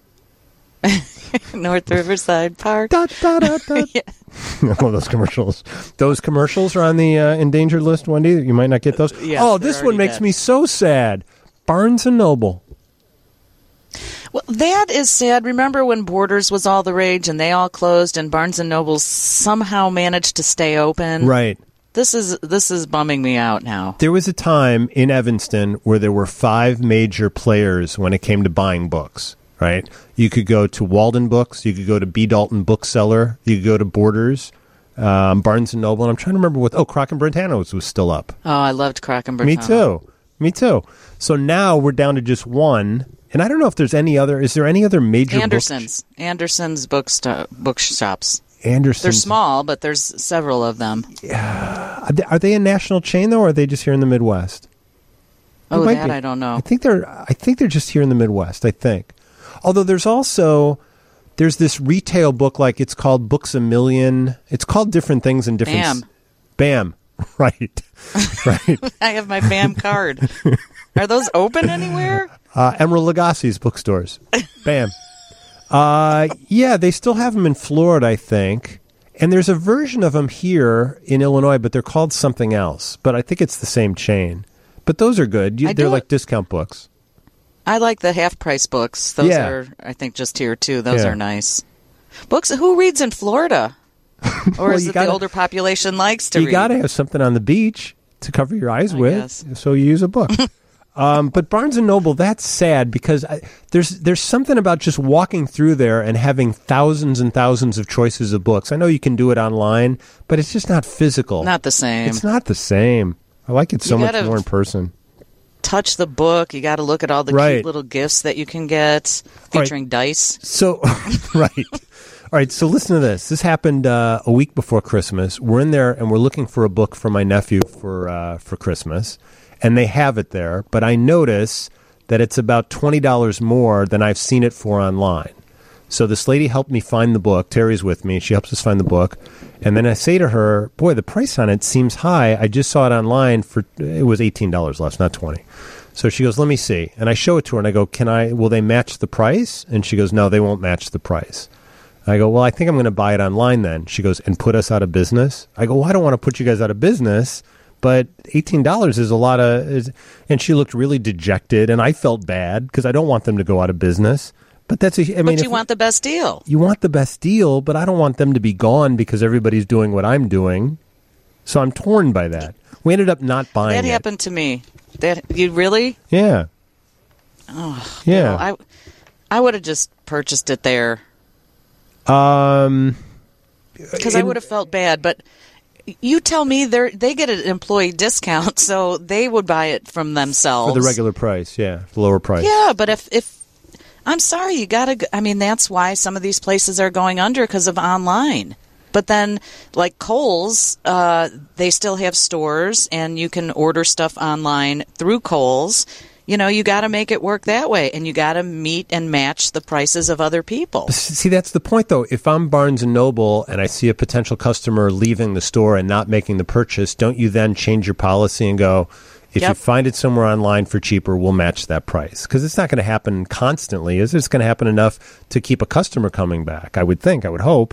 North Riverside Park. Da, da, da, da. Yeah. I love those commercials. Those commercials are on the uh, endangered list, Wendy. You might not get those. Yes, oh, they're this one already makes dead. me so sad. Barnes and Noble. Well, that is sad. Remember when Borders was all the rage and they all closed and Barnes and Noble somehow managed to stay open? Right. This is this is bumming me out now. There was a time in Evanston where there were five major players when it came to buying books, right? You could go to Walden Books, you could go to B. Dalton Bookseller, you could go to Borders, um, Barnes and Noble, and I'm trying to remember what, oh, Crock and Brentano's was still up. Oh, I loved Crock and Brentano. Me too. Me too. So now we're down to just one, and I don't know if there's any other, is there any other major Anderson's. book? Anderson's booksto- bookshops. Anderson's. They're small, but there's several of them. Yeah. Are they, are they a national chain, though, or are they just here in the Midwest? Oh, They might that be. I don't know. I think they're I think they're just here in the Midwest, I think. Although there's also there's this retail book, like it's called Books A Million. It's called different things in different Bam. s- Bam. Right. Right. I have my B A M card. Are those open anywhere? Uh, Emerald Lagasse's bookstores. Bam. Uh, yeah, they still have them in Florida, I think. And there's a version of them here in Illinois, but they're called something else. But I think it's the same chain. But those are good. You, I they're do- like discount books. I like the half price books. Those Yeah. are, I think, just here too. Those Yeah. are nice. Books. Who reads in Florida? Or Well, is you it gotta- the older population likes to You read? got to have something on the beach to cover your eyes I with, guess. so you use a book. um, but Barnes and Noble, that's sad because I, there's there's something about just walking through there and having thousands and thousands of choices of books. I know you can do it online, but it's just not physical. Not the same. It's not the same. I like it so You much gotta- more in person. Touch the book. You got to look at all the Right. cute little gifts that you can get Right. featuring dice. So, right. All right, so listen to this. This happened uh, a week before Christmas. We're in there, and we're looking for a book for my nephew for uh, for Christmas, and they have it there. But I notice that it's about twenty dollars more than I've seen it for online. So this lady helped me find the book. Terry's with me. She helps us find the book. And then I say to her, boy, the price on it seems high. I just saw it online for, it was eighteen dollars less, not twenty. So she goes, let me see. And I show it to her, and I go, can I, will they match the price? And she goes, no, they won't match the price. I go, well, I think I'm going to buy it online then. She goes, and put us out of business? I go, well, I don't want to put you guys out of business, but eighteen dollars is a lot of, is, and she looked really dejected, and I felt bad because I don't want them to go out of business. But that's, a, I mean, But you if- want the best deal. you want the best deal, but I don't want them to be gone because everybody's doing what I'm doing. So I'm torn by that. We ended up not buying That it. happened to me. That you really? Yeah. Oh, Yeah. I I would have just purchased it there Um, because I in- would have felt bad. But you tell me they they get an employee discount, so they would buy it from themselves for the regular price, yeah, the lower price. Yeah, but if if I'm sorry, you gotta. I mean, that's why some of these places are going under because of online. But then, like Kohl's, uh, they still have stores, and you can order stuff online through Kohl's. You know, you got to make it work that way, and you got to meet and match the prices of other people. See, that's the point, though. If I'm Barnes and Noble and I see a potential customer leaving the store and not making the purchase, don't you then change your policy and go, if Yep. you find it somewhere online for cheaper, we'll match that price? Because it's not going to happen constantly, is it? It's going to happen enough to keep a customer coming back, I would think, I would hope.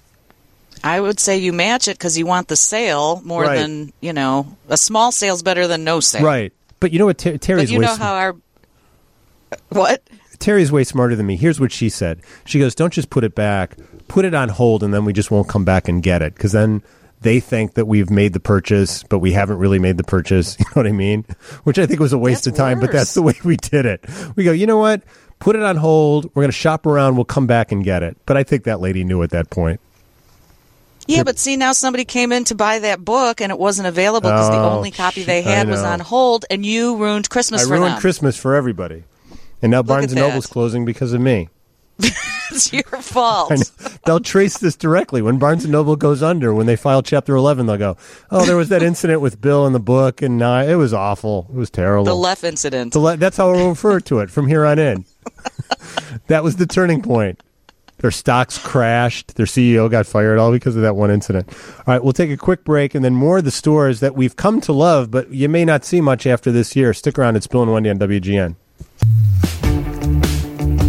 I would say you match it because you want the sale more Right. than, you know, a small sale's better than no sale. Right. But you know what? Ter- Terry's But you way know sm- how our what? Terry's way smarter than me. Here's what she said. She goes, don't just put it back. Put it on hold, and then we just won't come back and get it. Because then they think that we've made the purchase, but we haven't really made the purchase. You know what I mean? Which I think was a waste That's of time, but worse. that's the way we did it. We go, you know what? Put it on hold. We're going to shop around. We'll come back and get it. But I think that lady knew at that point. Yeah, but see, now somebody came in to buy that book and it wasn't available because the Oh, only copy sh- they had I was know. on hold, and you ruined Christmas I for ruined them. Christmas for everybody. And now Barnes at and Noble's that. closing because of me. It's your fault. I know. They'll trace this directly. When Barnes and Noble goes under, when they file Chapter eleven, they'll go, oh, there was that incident with Bill in the book, and uh, it was awful. It was terrible. The Leff incident. The le- that's how we'll refer to it from here on in. That was the turning point. Their stocks crashed. Their C E O got fired all because of that one incident. All right, we'll take a quick break, and then more of the stores that we've come to love, but you may not see much after this year. Stick around. It's Bill and Wendy on W G N. It's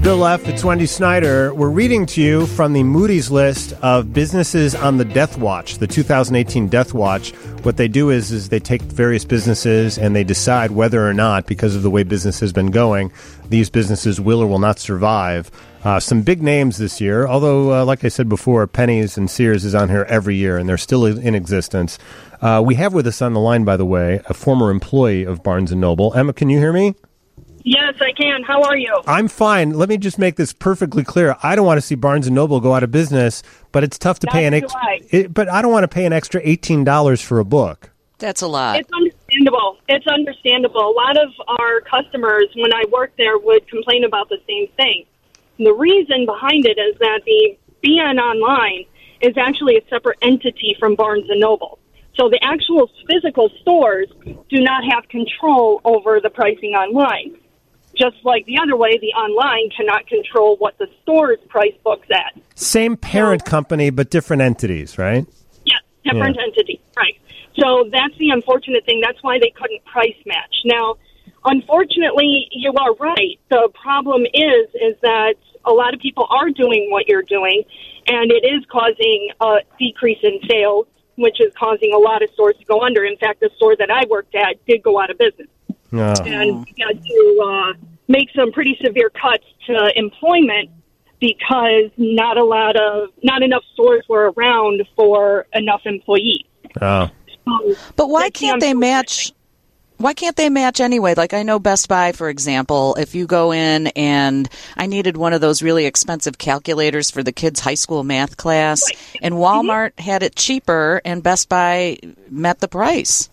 Bill Leff. It's Wendy Snyder. We're reading to you from the Moody's list of businesses on the Death Watch, the two thousand eighteen Death Watch. What they do is, is they take various businesses and they decide whether or not, because of the way business has been going, these businesses will or will not survive. Uh, some big names this year, although, uh, like I said before, Penny's and Sears is on here every year, and they're still in existence. Uh, we have with us on the line, by the way, a former employee of Barnes and Noble. Emma, can you hear me? Yes, I can. How are you? I'm fine. Let me just make this perfectly clear. I don't want to see Barnes and Noble go out of business, but it's tough to That's pay an extra. It, but I don't want to pay an extra eighteen dollars for a book. That's a lot. It's understandable. It's understandable. A lot of our customers, when I worked there, would complain about the same thing. And the reason behind it is that the B N Online is actually a separate entity from Barnes and Noble. So the actual physical stores do not have control over the pricing online. Just like the other way, the online cannot control what the stores price books at. Same parent so, company, but different entities, right? Yes, different yeah. entities, right. So that's the unfortunate thing. That's why they couldn't price match. Now, unfortunately, you are right. The problem is, is that a lot of people are doing what you're doing, and it is causing a decrease in sales, which is causing a lot of stores to go under. In fact, the store that I worked at did go out of business. Oh. And we had to uh, make some pretty severe cuts to employment because not a lot of, not enough stores were around for enough employees. Oh. So but why can't they match? Why can't they match anyway? Like I know Best Buy, for example, if you go in and I needed one of those really expensive calculators for the kids' high school math class, right. and Walmart mm-hmm. had it cheaper and Best Buy met the price.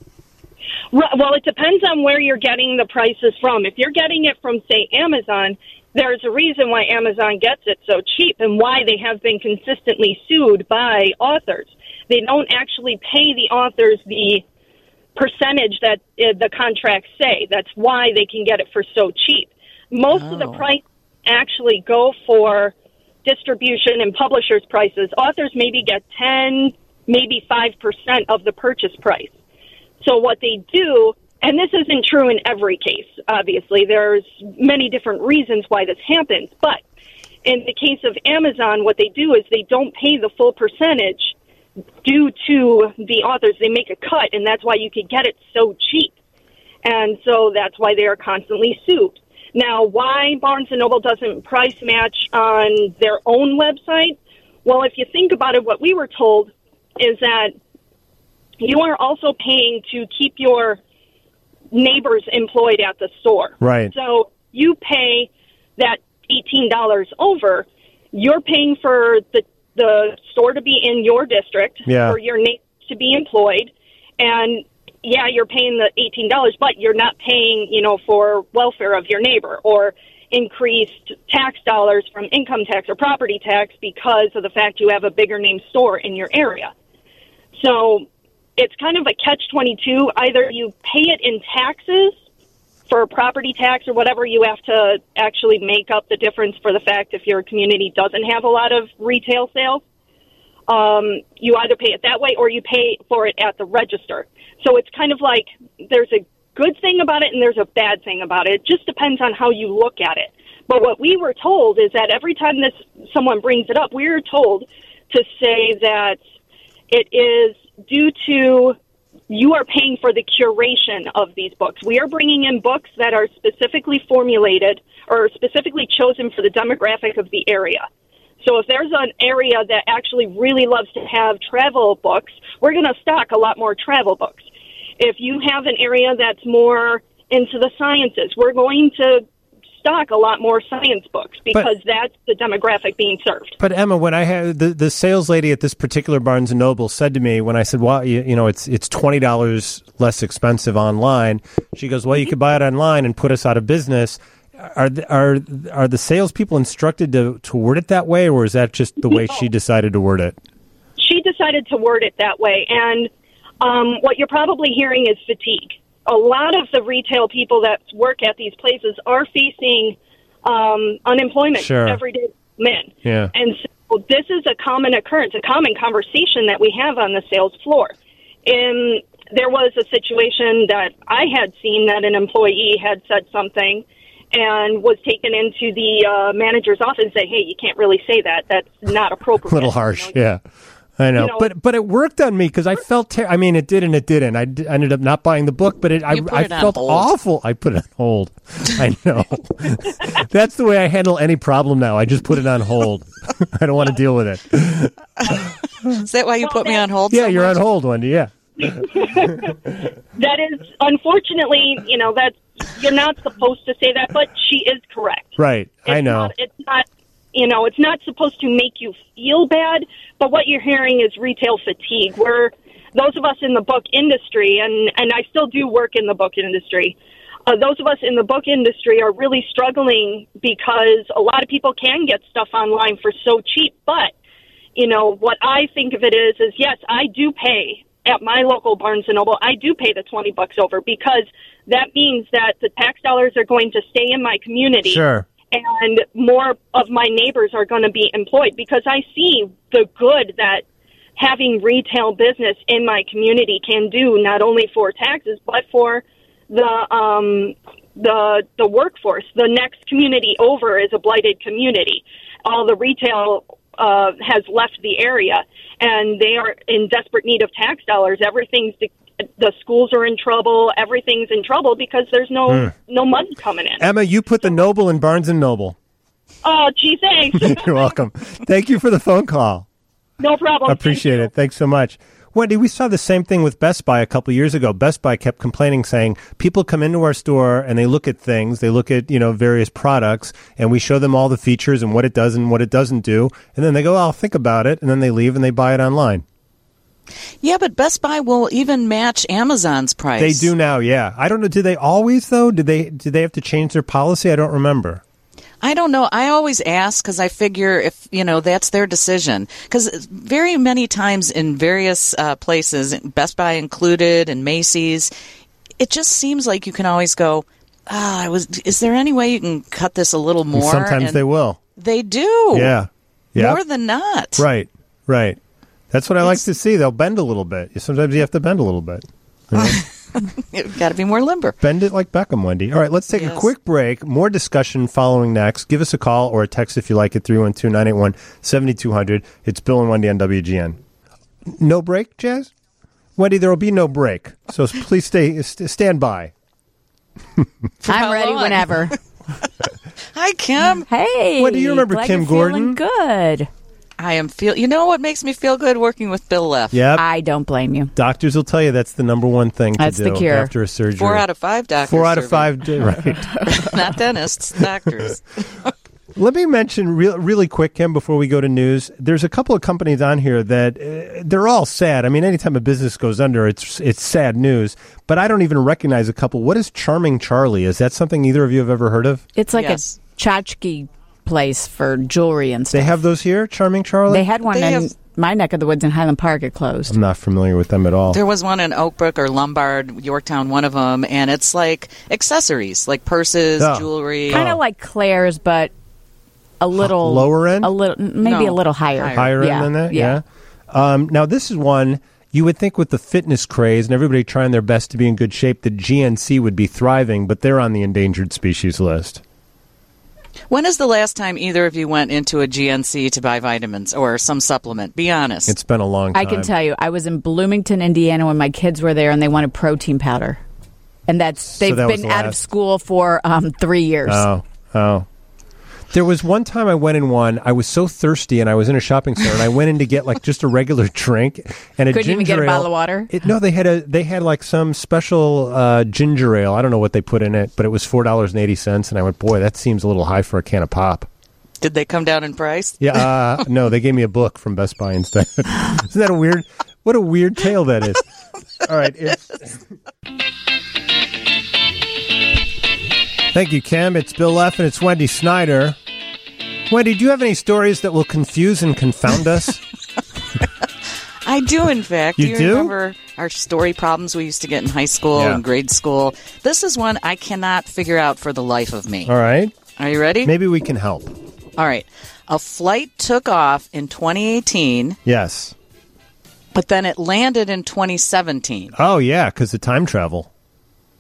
Well, it depends on where you're getting the prices from. If you're getting it from, say, Amazon, there's a reason why Amazon gets it so cheap and why they have been consistently sued by authors. They don't actually pay the authors the percentage that uh, the contracts say. That's why they can get it for so cheap. Most oh. of the price actually go for distribution and publishers' prices. Authors maybe get ten, maybe five percent of the purchase price. So what they do, and this isn't true in every case, obviously, there's many different reasons why this happens, but in the case of Amazon, what they do is they don't pay the full percentage due to the authors. They make a cut, and that's why you could get it so cheap. And so that's why they are constantly sued. Now, why Barnes and Noble doesn't price match on their own website? Well, if you think about it, what we were told is that you are also paying to keep your neighbors employed at the store. Right. So you pay that eighteen dollars over. You're paying for the, the store to be in your district, yeah. for your neighbors to be employed. And, yeah, you're paying the eighteen dollars, but you're not paying, you know, for welfare of your neighbor or increased tax dollars from income tax or property tax because of the fact you have a bigger name store in your area. So it's kind of a catch twenty-two. Either you pay it in taxes for property tax or whatever, you have to actually make up the difference for the fact if your community doesn't have a lot of retail sales. Um, you either pay it that way or you pay for it at the register. So it's kind of like there's a good thing about it and there's a bad thing about it. It just depends on how you look at it. But what we were told is that every time this someone brings it up, we were told to say that it is due to you are paying for the curation of these books. We are bringing in books that are specifically formulated or specifically chosen for the demographic of the area. So if there's an area that actually really loves to have travel books, we're going to stock a lot more travel books. If you have an area that's more into the sciences, we're going to stock a lot more science books because but, that's the demographic being served. But Emma, when I had the, the sales lady at this particular Barnes and Noble said to me when I said, "Well, you, you know, it's it's twenty dollars less expensive online," she goes, "Well, you could buy it online and put us out of business." Are the, are are the salespeople instructed to, to word it that way, or is that just the way no. she decided to word it? She decided to word it that way, and um, what you're probably hearing is fatigue. A lot of the retail people that work at these places are facing um, unemployment sure. every day. Men, yeah, and so this is a common occurrence, a common conversation that we have on the sales floor. And there was a situation that I had seen that an employee had said something. and was taken into the uh, manager's office and said, hey, you can't really say that. That's not appropriate. A little harsh, you know? yeah. I know. You know, but but it worked on me because I felt, ter- I mean, it did and it didn't. I d- ended up not buying the book, but it, I, put I it on felt hold. awful. I put it on hold. I know. That's the way I handle any problem now. I just put it on hold. I don't want to deal with it. Is that why you put me on hold? Yeah, so you're much? on hold, Wendy, yeah. That is, unfortunately, you know, that you're not supposed to say that, but she is correct. Right, It's I know. Not, it's not, you know, it's not supposed to make you feel bad, but what you're hearing is retail fatigue, where those of us in the book industry, and, and I still do work in the book industry, uh, those of us in the book industry are really struggling because a lot of people can get stuff online for so cheap, but, you know, what I think of it is, is yes, I do pay at my local Barnes and Noble, I do pay the twenty bucks over because that means that the tax dollars are going to stay in my community. Sure. And more of my neighbors are going to be employed because I see the good that having retail business in my community can do, not only for taxes, but for the um, the the workforce. The next community over is a blighted community. All the retail uh, has left the area, and they are in desperate need of tax dollars. Everything's the, the schools are in trouble. Everything's in trouble because there's no Mm. no money coming in. Emma, you put the Noble in Barnes and Noble. Oh, gee, thanks. You're welcome. Thank you for the phone call. No problem. I appreciate it. Thanks so much. Wendy, we saw the same thing with Best Buy a couple years ago. Best Buy kept complaining, saying people come into our store and they look at things, they look at, you know, various products, and we show them all the features and what it does and what it doesn't do. And then they go, oh, I'll think about it. And then they leave and they buy it online. Yeah, but Best Buy will even match Amazon's price. They do now, yeah. I don't know. Did they always, though? Did they, did they have to change their policy? I don't remember. I don't know. I always ask because I figure if, you know, that's their decision. Because very many times in various uh, places, Best Buy included and Macy's, it just seems like you can always go, ah, I was. Is there any way you can cut this a little And more? sometimes And they will. They do. Yeah. Yeah. More than not. Right, right. That's what I like to see. They'll bend a little bit. Sometimes you have to bend a little bit. You know? You've got to be more limber. Bend it like Beckham, Wendy. All right, let's take Yes. a quick break. More discussion following next. Give us a call or a text if you like at three one two, nine eight one, seven two zero zero. It's Bill and Wendy on W G N. No break, Jazz? Wendy, there will be no break, so please stay st- stand by. I'm how ready long? whenever. Hi, Kim. Hey. What, do you remember glad Kim you're feeling Gordon? Good. I am feel. You know what makes me feel good working with Bill Leff? Yep. I don't blame you. Doctors will tell you that's the number one thing to That's do the cure. after a surgery. Four out of five doctors. Four out of surveyed. five, do- right. Not dentists, doctors. Let me mention real, really quick, Kim, before we go to news. There's a couple of companies on here that uh, they're all sad. I mean, anytime a business goes under, it's it's sad news. But I don't even recognize a couple. What is Charming Charlie? Is that something either of you have ever heard of? It's like Yes. a tchotchke place for jewelry and stuff. They have those here, Charming Charlie? They had one They in have- my neck of the woods in Highland Park. It closed. I'm not familiar with them at all. There was one in Oakbrook or Lombard, Yorktown, one of them, and it's like accessories, like purses, Oh. jewelry. Kind of like Claire's, but a little lower end? a little maybe No, a little higher. higher. Higher yeah. end than that? Yeah. Um, now, this is one you would think with the fitness craze and everybody trying their best to be in good shape that G N C would be thriving, but they're on the endangered species list. When is the last time either of you went into a G N C to buy vitamins or some supplement? Be honest. It's been a long time. I can tell you, I was in Bloomington, Indiana when my kids were there, and they wanted protein powder, and that's they've that was been the out of last- school for um, three years. Oh, oh. There was one time I went in one. I was so thirsty, and I was in a shopping center, and I went in to get like just a regular drink and a Couldn't ginger even get a ale. bottle of water? It, no, they had a they had like some special uh, ginger ale. I don't know what they put in it, but it was four dollars and eighty cents. And I went, boy, that seems a little high for a can of pop. Did they come down in price? Yeah, uh, no, they gave me a book from Best Buy instead. Isn't that a weird? What a weird tale that is. All right. It's... Thank you, Kim. It's Bill Leff and it's Wendy Snyder. Wendy, do you have any stories that will confuse and confound us? I do, in fact. You do you do? remember our story problems we used to get in high school Yeah. and grade school? This is one I cannot figure out for the life of me. All right. Are you ready? Maybe we can help. All right. A flight took off in twenty eighteen, Yes. but then it landed in twenty seventeen. Oh, yeah, because of time travel.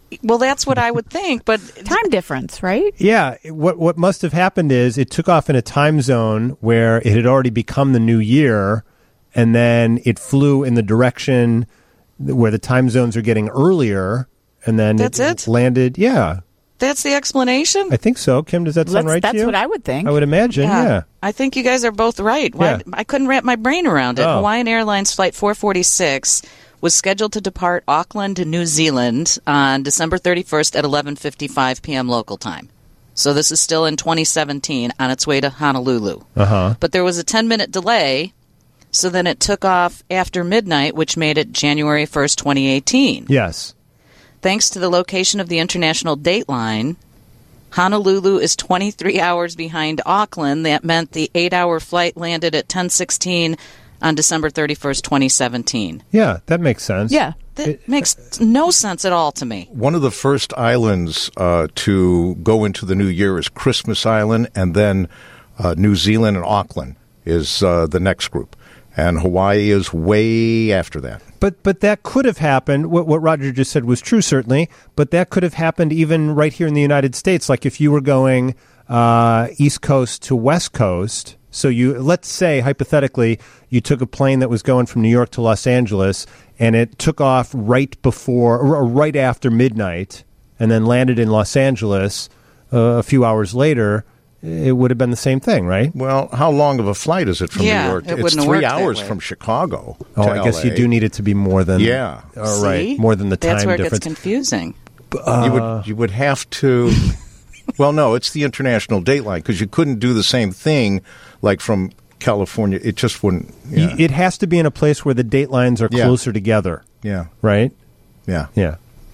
Well, that's what I would think, but Time difference, right? Yeah, what what must have happened is it took off in a time zone where it had already become the new year, and then it flew in the direction where the time zones are getting earlier, and then That's it, it? landed. Yeah, that's the explanation. I think so. Kim, does that sound Let's- right that's to you? what I would think. I would imagine. Yeah. I think you guys are both right. Why, Yeah. I couldn't wrap my brain around it. Oh. Hawaiian Airlines Flight four forty-six was scheduled to depart Auckland to New Zealand on December thirty-first at eleven fifty-five p.m. local time. So this is still in twenty seventeen on its way to Honolulu. Uh huh. But there was a ten-minute delay, so then it took off after midnight, which made it January first, twenty eighteen. Yes. Thanks to the location of the international dateline, Honolulu is twenty-three hours behind Auckland. That meant the eight-hour flight landed at ten sixteen on December thirty-first, twenty seventeen. Yeah, that makes sense. Yeah. That makes no sense at all to me. One of the first islands uh, to go into the new year is Christmas Island, and then uh, New Zealand and Auckland is uh, the next group. And Hawaii is way after that. But but that could have happened. What, what Roger just said was true, certainly. But that could have happened even right here in the United States. Like if you were going uh, East Coast to West Coast. So you let's say hypothetically you took a plane that was going from New York to Los Angeles, and it took off right before or right after midnight, and then landed in Los Angeles uh, a few hours later. It would have been the same thing, right? Well, how long of a flight is it from Yeah, New York? it It's wouldn't have three worked that hours way. from Chicago. Oh, to I guess L A. you do need it to be more than Yeah. All right, See? more than the time That's where it difference. gets confusing. you would you would have to. Well, no, it's the international dateline because you couldn't do the same thing like from California. It just wouldn't. Yeah, Y- It has to be in a place where the date lines are Yeah. closer together, yeah, right? yeah. Yeah.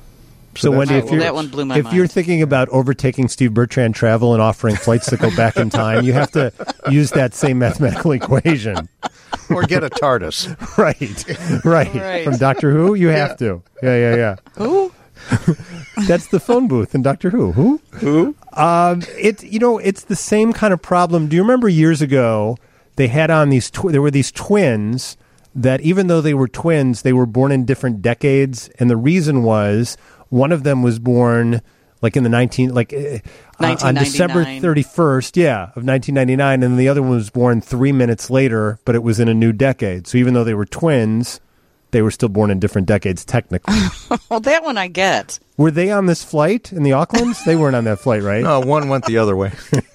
So, So that's- Wendy, All if right, well, you're that one blew my if mind. you're thinking about overtaking Steve Bertrand Travel and offering flights that go back in time, you have to use that same mathematical equation. Or get a TARDIS. Right, right. Right. From Doctor Who, you have to. Yeah, yeah, yeah. Who? That's the phone booth in Doctor Who. Who? Who? Um, it you know it's the same kind of problem. Do you remember years ago they had on these tw- there were these twins that even though they were twins, they were born in different decades, and the reason was one of them was born like in the nineteen like uh, uh, on December thirty-first, yeah, of nineteen ninety-nine, and the other one was born three minutes later, but it was in a new decade. So even though they were twins, they were still born in different decades technically. Well, that one I get. Were they on this flight in the Aucklands? They weren't on that flight, right? No, one went the other way.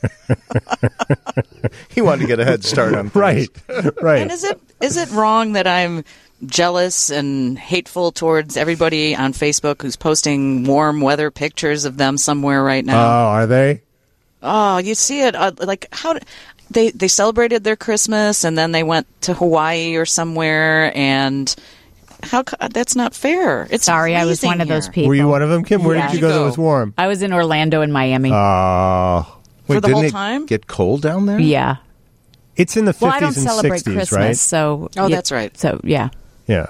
He wanted to get a head start on things. Right, right. And is it is it wrong that I'm jealous and hateful towards everybody on Facebook who's posting warm weather pictures of them somewhere right Oh, now? are they? Oh, you see it uh, like how d- they they celebrated their Christmas and then they went to Hawaii or somewhere, and how co- that's not fair. It's Sorry, I was freezing one of those here. people. Were you one of them, Kim? Where Yeah. did you go that Go. was warm? I was in Orlando and Miami. Oh, For Wait, the didn't whole it time? get cold down there? yeah. it's in the Well, I don't fifties and celebrate sixties, Christmas, right? so Oh, yeah, that's right. So yeah, Yeah.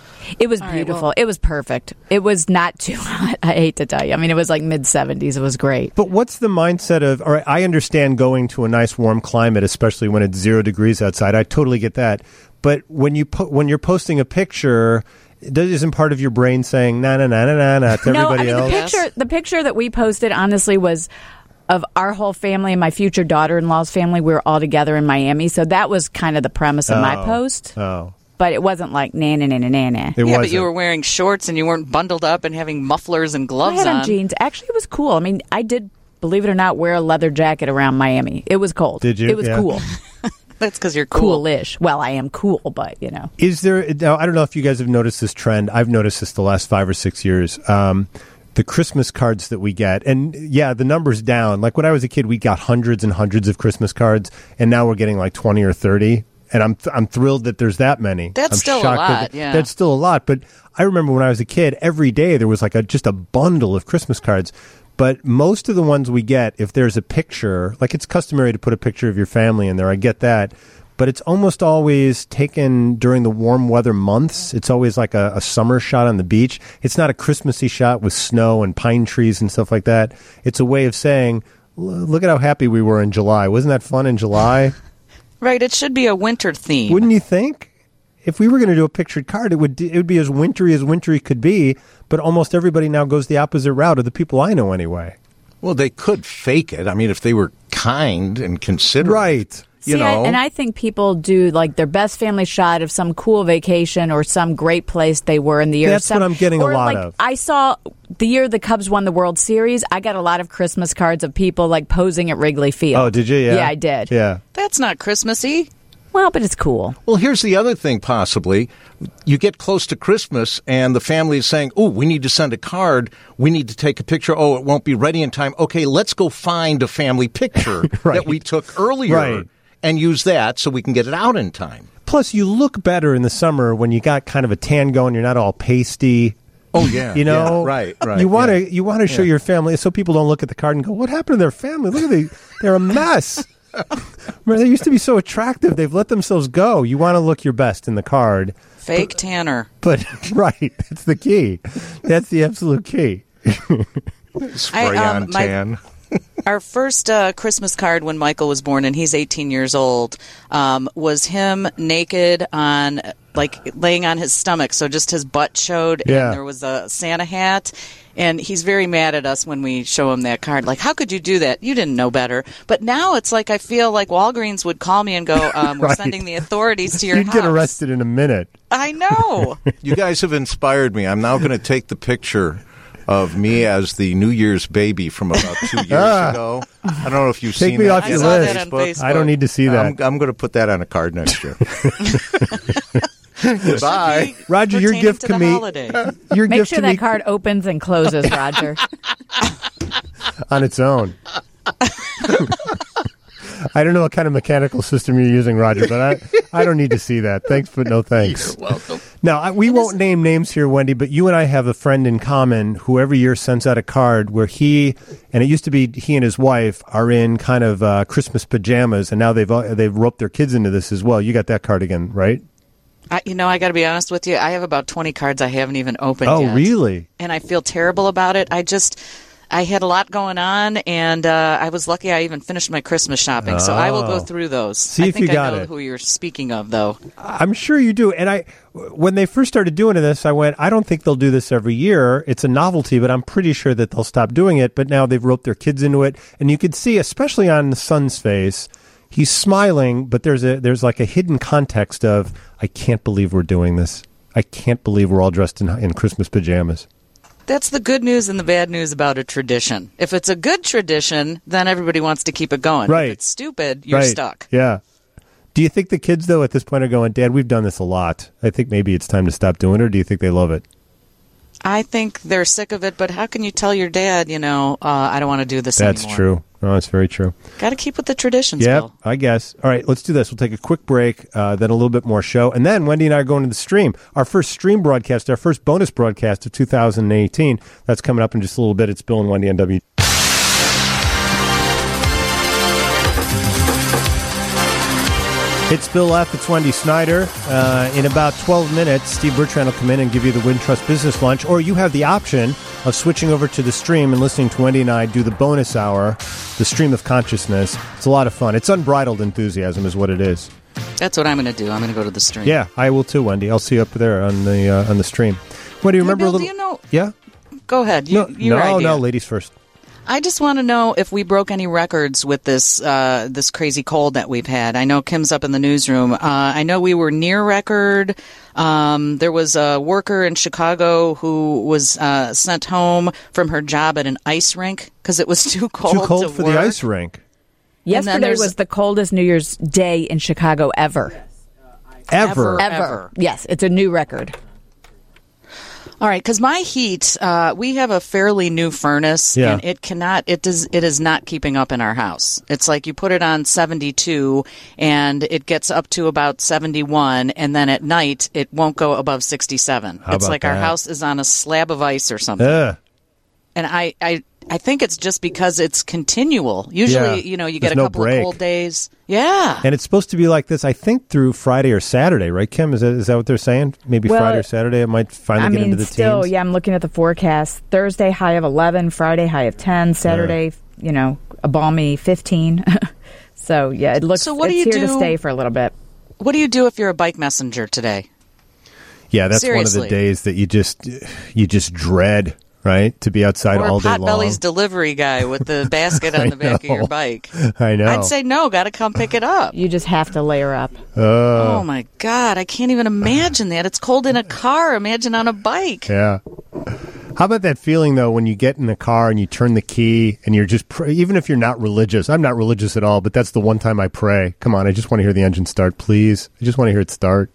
it was All right, beautiful. well- It was perfect. It was not too hot. I hate to tell you. I mean, it was like mid seventies. It was great. But what's the mindset of, all right, I understand going to a nice warm climate, especially when it's zero degrees outside. I totally get that. But when, you po- when you're posting a picture, does- isn't part of your brain saying, nah, nah, nah, nah, nah, nah, to No, I everybody mean else? the picture. The picture that we posted, honestly, was of our whole family and my future daughter-in-law's family. We were all together in Miami, so that was kind of the premise of my Oh. post. Oh. But it wasn't like na na na na na na. It Yeah, wasn't. but you were wearing shorts and you weren't bundled up and having mufflers and I gloves had on on. jeans. Actually, it was cool. I mean, I did, believe it or not, wear a leather jacket around Miami. It was cold. Did you? It was Yeah. cool. That's because you're cool. Coolish. Well, I am cool, but you know. Is there, now, I don't know if you guys have noticed this trend. I've noticed this the last five or six years. Um, the Christmas cards that we get, and yeah, the number's down. Like when I was a kid, we got hundreds and hundreds of Christmas cards, and now we're getting like twenty or thirty. And I'm th- I'm thrilled that there's that many. That's I'm still a shocked lot, that- yeah. That's still a lot. But I remember when I was a kid, every day there was like a just a bundle of Christmas cards. But most of the ones we get, if there's a picture, like it's customary to put a picture of your family in there, I get that. But it's almost always taken during the warm weather months. It's always like a, a summer shot on the beach. It's not a Christmassy shot with snow and pine trees and stuff like that. It's a way of saying, "L- look at how happy we were in July. Wasn't that fun in July? Right, it should be a winter theme. Wouldn't you think? if we were going to do a pictured card, it would it would be as wintry as wintry could be. But almost everybody now goes the opposite route of the people I know anyway. Well, they could fake it. I mean, if they were kind and considerate. Right. See, You know, I, and I think people do like their best family shot of some cool vacation or some great place they were in the year. That's some, what I'm getting a or lot like, of. I saw the year the Cubs won the World Series. I got a lot of Christmas cards of people like posing at Wrigley Field. Oh, did you? Yeah, Yeah, I did. Yeah. That's not Christmassy. Well, but it's cool. Well, here's the other thing, possibly. You get close to Christmas, and the family is saying, oh, we need to send a card. We need to take a picture. Oh, it won't be ready in time. Okay, let's go find a family picture Right. that we took earlier Right. and use that so we can get it out in time. Plus, you look better in the summer when you got kind of a tan going. You're not all pasty. Oh, yeah. You know, Yeah, right, right. You want to yeah. you want to show Yeah. your family so people don't look at the card and go, "What happened to their family? Look at they they're a mess." Remember, they used to be so attractive. They've let themselves go. You want to look your best in the card, Fake tanner. but right, it's the key. That's the absolute key. Spray I, um, on my- tan. Our first uh, Christmas card when Michael was born, and he's eighteen years old, um, was him naked on, like, laying on his stomach. So just his butt showed, Yeah. and there was a Santa hat. And he's very mad at us when we show him that card. Like, how could you do that? You didn't know better. But now it's like I feel like Walgreens would call me and go, um, we're Right. sending the authorities to your You'd house. get arrested in a minute. I know. You guys have inspired me. I'm now going to take the picture of me as the New Year's baby from about two years Ah. ago. I don't know if you've Take seen me that off yet your I saw list. that on Facebook. Facebook. I don't need to see that. I'm, I'm going to put that on a card next year. Bye. Roger, your Pertaining gift to can the be holiday. your Make gift sure to that me card opens and closes, Roger. on its own. I don't know what kind of mechanical system you're using, Roger, but I, I don't need to see that. Thanks, but no thanks. You're welcome. Now, I, we won't name names here, Wendy, but you and I have a friend in common who every year sends out a card where he, and it used to be he and his wife, are in kind of uh, Christmas pajamas, and now they've uh, they've roped their kids into this as well. You got that card again, right? I, you know, I got to be honest with you. I have about twenty cards I haven't even opened Oh, yet. really? And I feel terrible about it. I just, I had a lot going on, and uh, I was lucky I even finished my Christmas shopping. So I will go Oh. through those. See I if think you got I know it. who you're speaking of, though. I'm sure you do. And I, when they first started doing this, I went, I don't think they'll do this every year. It's a novelty, but I'm pretty sure that they'll stop doing it. But now they've roped their kids into it, and you could see, especially on the son's face, he's smiling, but there's a there's like a hidden context of, I can't believe we're doing this. I can't believe we're all dressed in, in Christmas pajamas. That's the good news and the bad news about a tradition. If it's a good tradition, then everybody wants to keep it going. Right. If it's stupid, you're Right. stuck. Yeah. Do you think the kids, though, at this point are going, Dad, we've done this a lot. I think maybe it's time to stop doing it, or do you think they love it? I think they're sick of it, but how can you tell your dad, you know, uh, I don't want to do this That's anymore? true. No, that's very true. Got to keep with the traditions, Yep, Bill. I guess. All right, let's do this. We'll take a quick break, uh, then a little bit more show. And then Wendy and I are going to the stream. Our first stream broadcast, our first bonus broadcast of two thousand eighteen. That's coming up in just a little bit. It's Bill and Wendy on W. It's Bill F. It's Wendy Snyder. Uh, in about twelve minutes, Steve Bertrand will come in and give you the Wintrust Business Lunch, or you have the option of switching over to the stream and listening to Wendy and I do the bonus hour, the stream of consciousness. It's a lot of fun. It's unbridled enthusiasm is what it is. That's what I'm going to do. I'm going to go to the stream. Yeah, I will too, Wendy. I'll see you up there on the uh, on the stream. Wendy, Hey, remember Bill, a little? do you know? Yeah. Go ahead. You, No, your no, idea. no. Ladies first. I just want to know if we broke any records with this uh, this crazy cold that we've had. I know Kim's up in the newsroom. Uh, I know we were near record. Um, there was a worker in Chicago who was uh, sent home from her job at an ice rink because it was too cold. Too cold to for work. the ice rink. Yesterday there's- was the coldest New Year's Day in Chicago ever. Ever. Ever. Ever. Yes, it's a new record. All right, because my heat, uh, we have a fairly new furnace, Yeah. and it cannot, it does, it is not keeping up in our house. It's like you put it on seventy-two, and it gets up to about seventy-one, and then at night it won't go above sixty-seven. How it's about like our that? house is on a slab of ice or something. Ugh. And I, I, I think it's just because it's continual. Usually, Yeah. you know, you get There's a no couple break. of cold days. Yeah. And it's supposed to be like this, I think, through Friday or Saturday, right, Kim? Is that, is that what they're saying? Maybe Well, Friday or Saturday it might finally I get mean, into the still, teens? yeah, I'm looking at the forecast. Thursday, high of eleven. Friday, high of ten. Saturday, you know, a balmy fifteen. So, yeah, it looks So what it's do you here to do- stay for a little bit. What do you do if you're a bike messenger today? Yeah, that's Seriously. one of the days that you just you just dread, right? To be outside or all day long. Potbelly's delivery guy with the basket on the back of your bike. I know. I'd say no, got to come pick it up. You just have to layer up. Uh, Oh my God, I can't even imagine that. It's cold in a car. Imagine on a bike. yeah. How about that feeling, though, when you get in the car and you turn the key and you're just, pr- even if you're not religious, I'm not religious at all, but that's the one time I pray. Come on, I just want to hear the engine start, please. I just want to hear it start.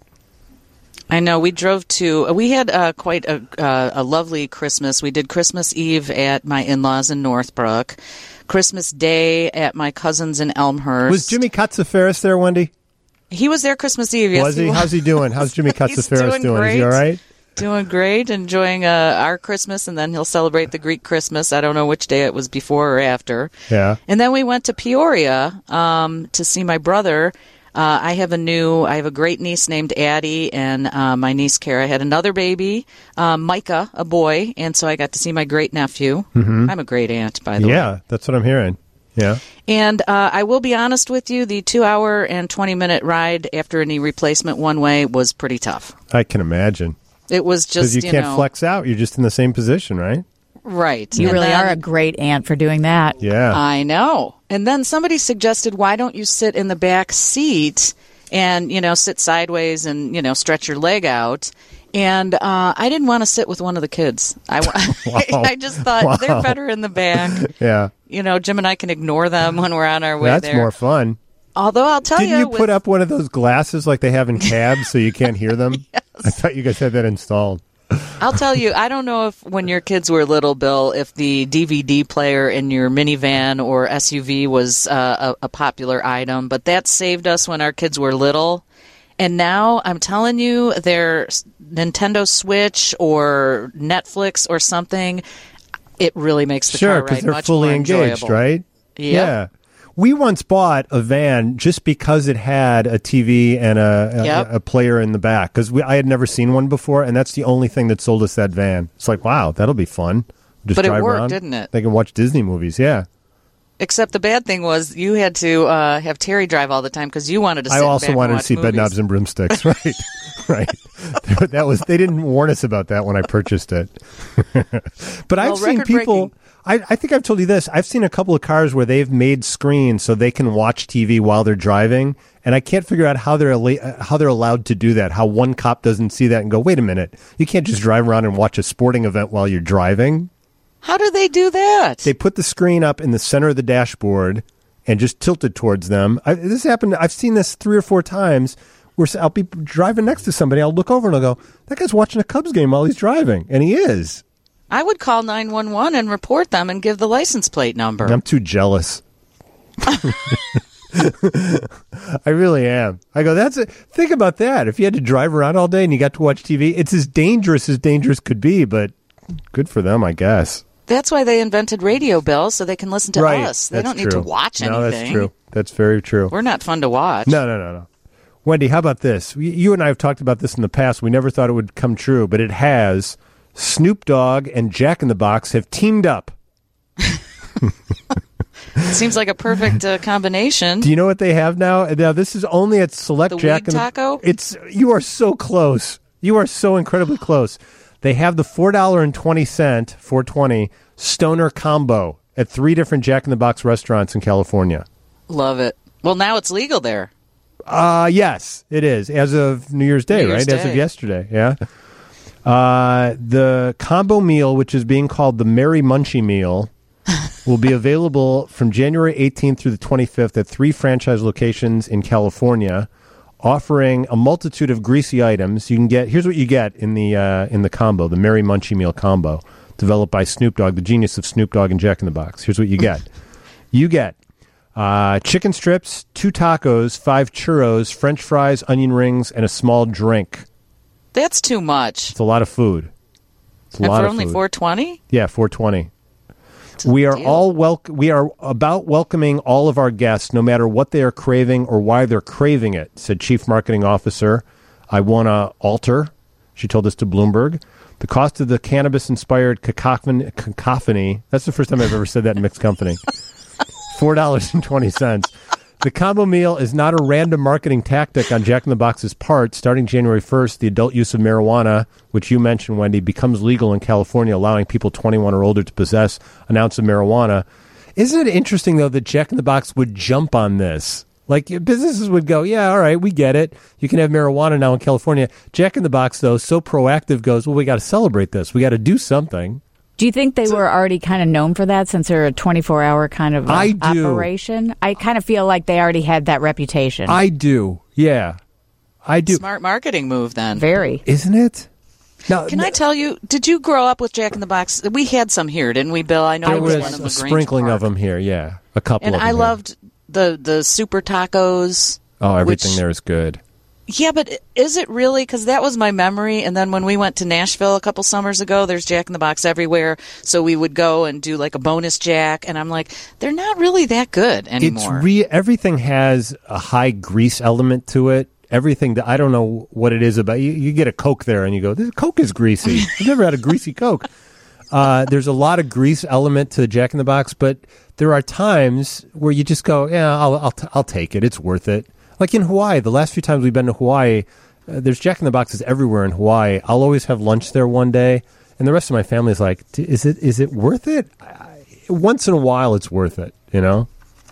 I know. We drove to, we had uh, quite a, uh, a lovely Christmas. We did Christmas Eve at my in-laws in Northbrook, Christmas Day at my cousins in Elmhurst. Was Jimmy Katsafaris there, Wendy? He was there Christmas Eve. Yes, was he? was. How's he doing? How's Jimmy He's Katsafaris doing doing? great. Is he all right? Doing great, enjoying uh, our Christmas, and then he'll celebrate the Greek Christmas. I don't know which day it was, before or after. Yeah. And then we went to Peoria um, to see my brother. Uh, I have a new, I have a great niece named Addie, and uh, my niece Kara had another baby, um, Micah, a boy, and so I got to see my great nephew. Mm-hmm. I'm a great aunt, by the way. Yeah, that's what I'm hearing. Yeah. And uh, I will be honest with you, the two-hour and twenty-minute ride after a knee replacement one way was pretty tough. I can imagine. It was just, Because you, you can't know, flex out. You're just in the same position, right? right. You And really then- are a great aunt for doing that. Yeah. I know. And then somebody suggested, why don't you sit in the back seat and, you know, sit sideways and, you know, stretch your leg out. And uh, I didn't want to sit with one of the kids. I, Wow. I just thought Wow. they're better in the back. Yeah. You know, Jim and I can ignore them when we're on our way That's there. more fun. Although I'll tell Didn't you, you with- put up one of those glasses like they have in cabs so you can't hear them? Yes. I thought you guys had that installed. I'll tell you, I don't know if when your kids were little, Bill, if the D V D player in your minivan or S U V was uh, a, a popular item, but that saved us when our kids were little. And now I'm telling you, their Nintendo Switch or Netflix or something, it really makes the Sure, car because ride they're much fully more engaged, enjoyable. right? Yep. Yeah. We once bought a van just because it had a T V and a, a, Yep. a player in the back. Because I had never seen one before, and that's the only thing that sold us that van. It's like, wow, that'll be fun. Just But it drive worked, around. didn't it? They can watch Disney movies, yeah. Except the bad thing was you had to uh, have Terry drive all the time because you wanted to sit I also back wanted and to see watch movies. Bedknobs and Broomsticks, right? right. That was they didn't warn us about that when I purchased it. But I've Well, seen people. record-breaking. I, I think I've told you this. I've seen a couple of cars where they've made screens so they can watch T V while they're driving, and I can't figure out how they're al- how they're allowed to do that. How one cop doesn't see that and go, "Wait a minute, you can't just drive around and watch a sporting event while you're driving." How do they do that? They put the screen up in the center of the dashboard and just tilt it towards them. I, this happened. I've seen this three or four times. Where I'll be driving next to somebody. I'll look over and I'll go, "That guy's watching a Cubs game while he's driving," and he is. I would call nine one one and report them and give the license plate number. I'm too jealous. I really am. I go, that's it. Think about that. If you had to drive around all day and you got to watch T V, it's as dangerous as dangerous could be, but good for them, I guess. That's why they invented radio, Bill, so they can listen to right. us. They That's don't need true. to watch anything. No, that's true. That's very true. We're not fun to watch. No, no, no, no. Wendy, how about this? You and I have talked about this in the past. We never thought it would come true, but it has. Snoop Dogg and Jack in the Box have teamed up. Seems like a perfect uh, combination. Do you know what they have now? Now this is only at select The Jack weed in the taco? It's you are so close. You are so incredibly close. They have the four dollar and twenty cent, four twenty Stoner combo at three different Jack in the Box restaurants in California. Love it. Well, now it's legal there. Uh yes, it is as of New Year's Day, New Year's right? As Day. of yesterday, yeah. Uh, the combo meal, which is being called the Merry Munchie Meal, will be available from January eighteenth through the twenty-fifth at three franchise locations in California, offering a multitude of greasy items. You can get here's what you get in the uh, in the combo, the Merry Munchie Meal combo, developed by Snoop Dogg, the genius of Snoop Dogg and Jack in the Box. Here's what you get: you get uh, chicken strips, two tacos, five churros, French fries, onion rings, and a small drink. That's too much. It's a lot of food. It's a And lot for of only food. four twenty? Yeah, four twenty. It's a We are deal. all wel- We are about welcoming all of our guests, no matter what they are craving or why they're craving it," said Chief Marketing Officer Iwana Alter. She told us to Bloomberg. The cost of the cannabis-inspired cacophony, cacophony. That's the first time I've ever said that in mixed company. four dollars and twenty cents. The combo meal is not a random marketing tactic on Jack in the Box's part. Starting January first, the adult use of marijuana, which you mentioned, Wendy, becomes legal in California, allowing people twenty-one or older to possess an ounce of marijuana. Isn't it interesting, though, that Jack in the Box would jump on this? Like, businesses would go, yeah, all right, we get it. You can have marijuana now in California. Jack in the Box, though, so proactive, goes, well, we got to celebrate this. We got to do something. Do you think they were already kind of known for that since they're a twenty-four hour kind of uh, I do. operation? I kind of feel like they already had that reputation. I do, yeah. I do. Smart marketing move, then. Very. Isn't it? Now, Can I tell you, did you grow up with Jack in the Box? We had some here, didn't we, Bill? I know there it was, was one of a the sprinkling Grange of them here, yeah. A couple And of them I here. loved the, the super tacos. Oh, everything which, there is good. Yeah, but is it really? Because that was my memory. And then when we went to Nashville a couple summers ago, there's Jack in the Box everywhere. So we would go and do like a bonus Jack. And I'm like, they're not really that good anymore. It's re- everything has a high grease element to it. Everything that I don't know what it is about. You, you get a Coke there and you go, this Coke is greasy. I've never had a greasy Coke. Uh, there's a lot of grease element to Jack in the Box, but there are times where you just go, yeah, I'll I'll, t- I'll take it. It's worth it. Like in Hawaii, the last few times we've been to Hawaii, uh, there's Jack in the Boxes everywhere in Hawaii. I'll always have lunch there one day, and the rest of my family is like, is it is it worth it? I, once in a while, it's worth it, you know.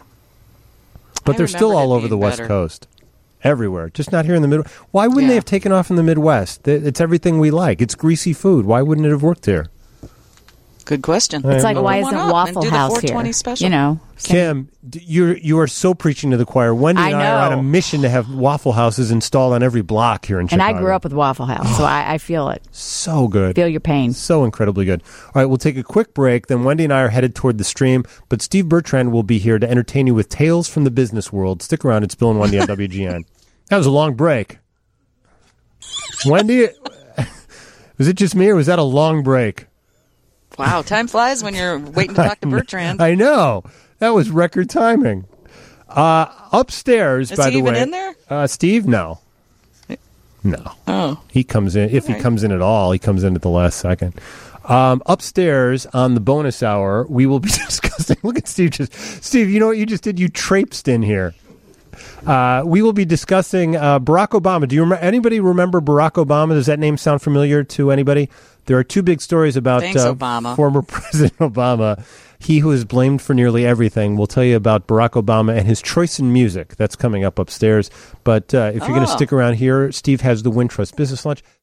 But I they're still remembered all it over the being West better. Coast, everywhere, just not here in the Midwest. Why wouldn't they Yeah. have taken off in the Midwest? Th- It's everything we like. It's greasy food. Why wouldn't it have worked here? Good question. It's like, Well, why one isn't up and Waffle do the House four here? twenty special. You know, Kim, d- you're you are so preaching to the choir. Wendy I and I are on a know. mission to have Waffle Houses installed on every block here in and Chicago. I grew up with Waffle House, so I, I feel it. So good. Feel your pain. So incredibly good. All right, we'll take a quick break. Then Wendy and I are headed toward the stream, but Steve Bertrand will be here to entertain you with tales from the business world. Stick around. It's Bill and Wendy on W G N. That was a long break. Wendy, was it just me or was that a long break? Wow, time flies when you're waiting to talk to Bertrand. I know. That was record timing. Uh, upstairs, Is by he the even way. in there? Uh, Steve, no. No. Oh. He comes in, if All right. he comes in at all, he comes in at the last second. Um, upstairs on the bonus hour, we will be discussing. Look at Steve. Just Steve, you know what you just did? You traipsed in here. Uh, we will be discussing uh, Barack Obama. Do you remember? Anybody remember Barack Obama? Does that name sound familiar to anybody? There are two big stories about Thanks, uh, Obama. former President Obama. He who is blamed for nearly everything. We'll tell you about Barack Obama and his choice in music. That's coming up upstairs. But uh, if you're going to Oh. stick around here, Steve has the Wintrust Business Lunch.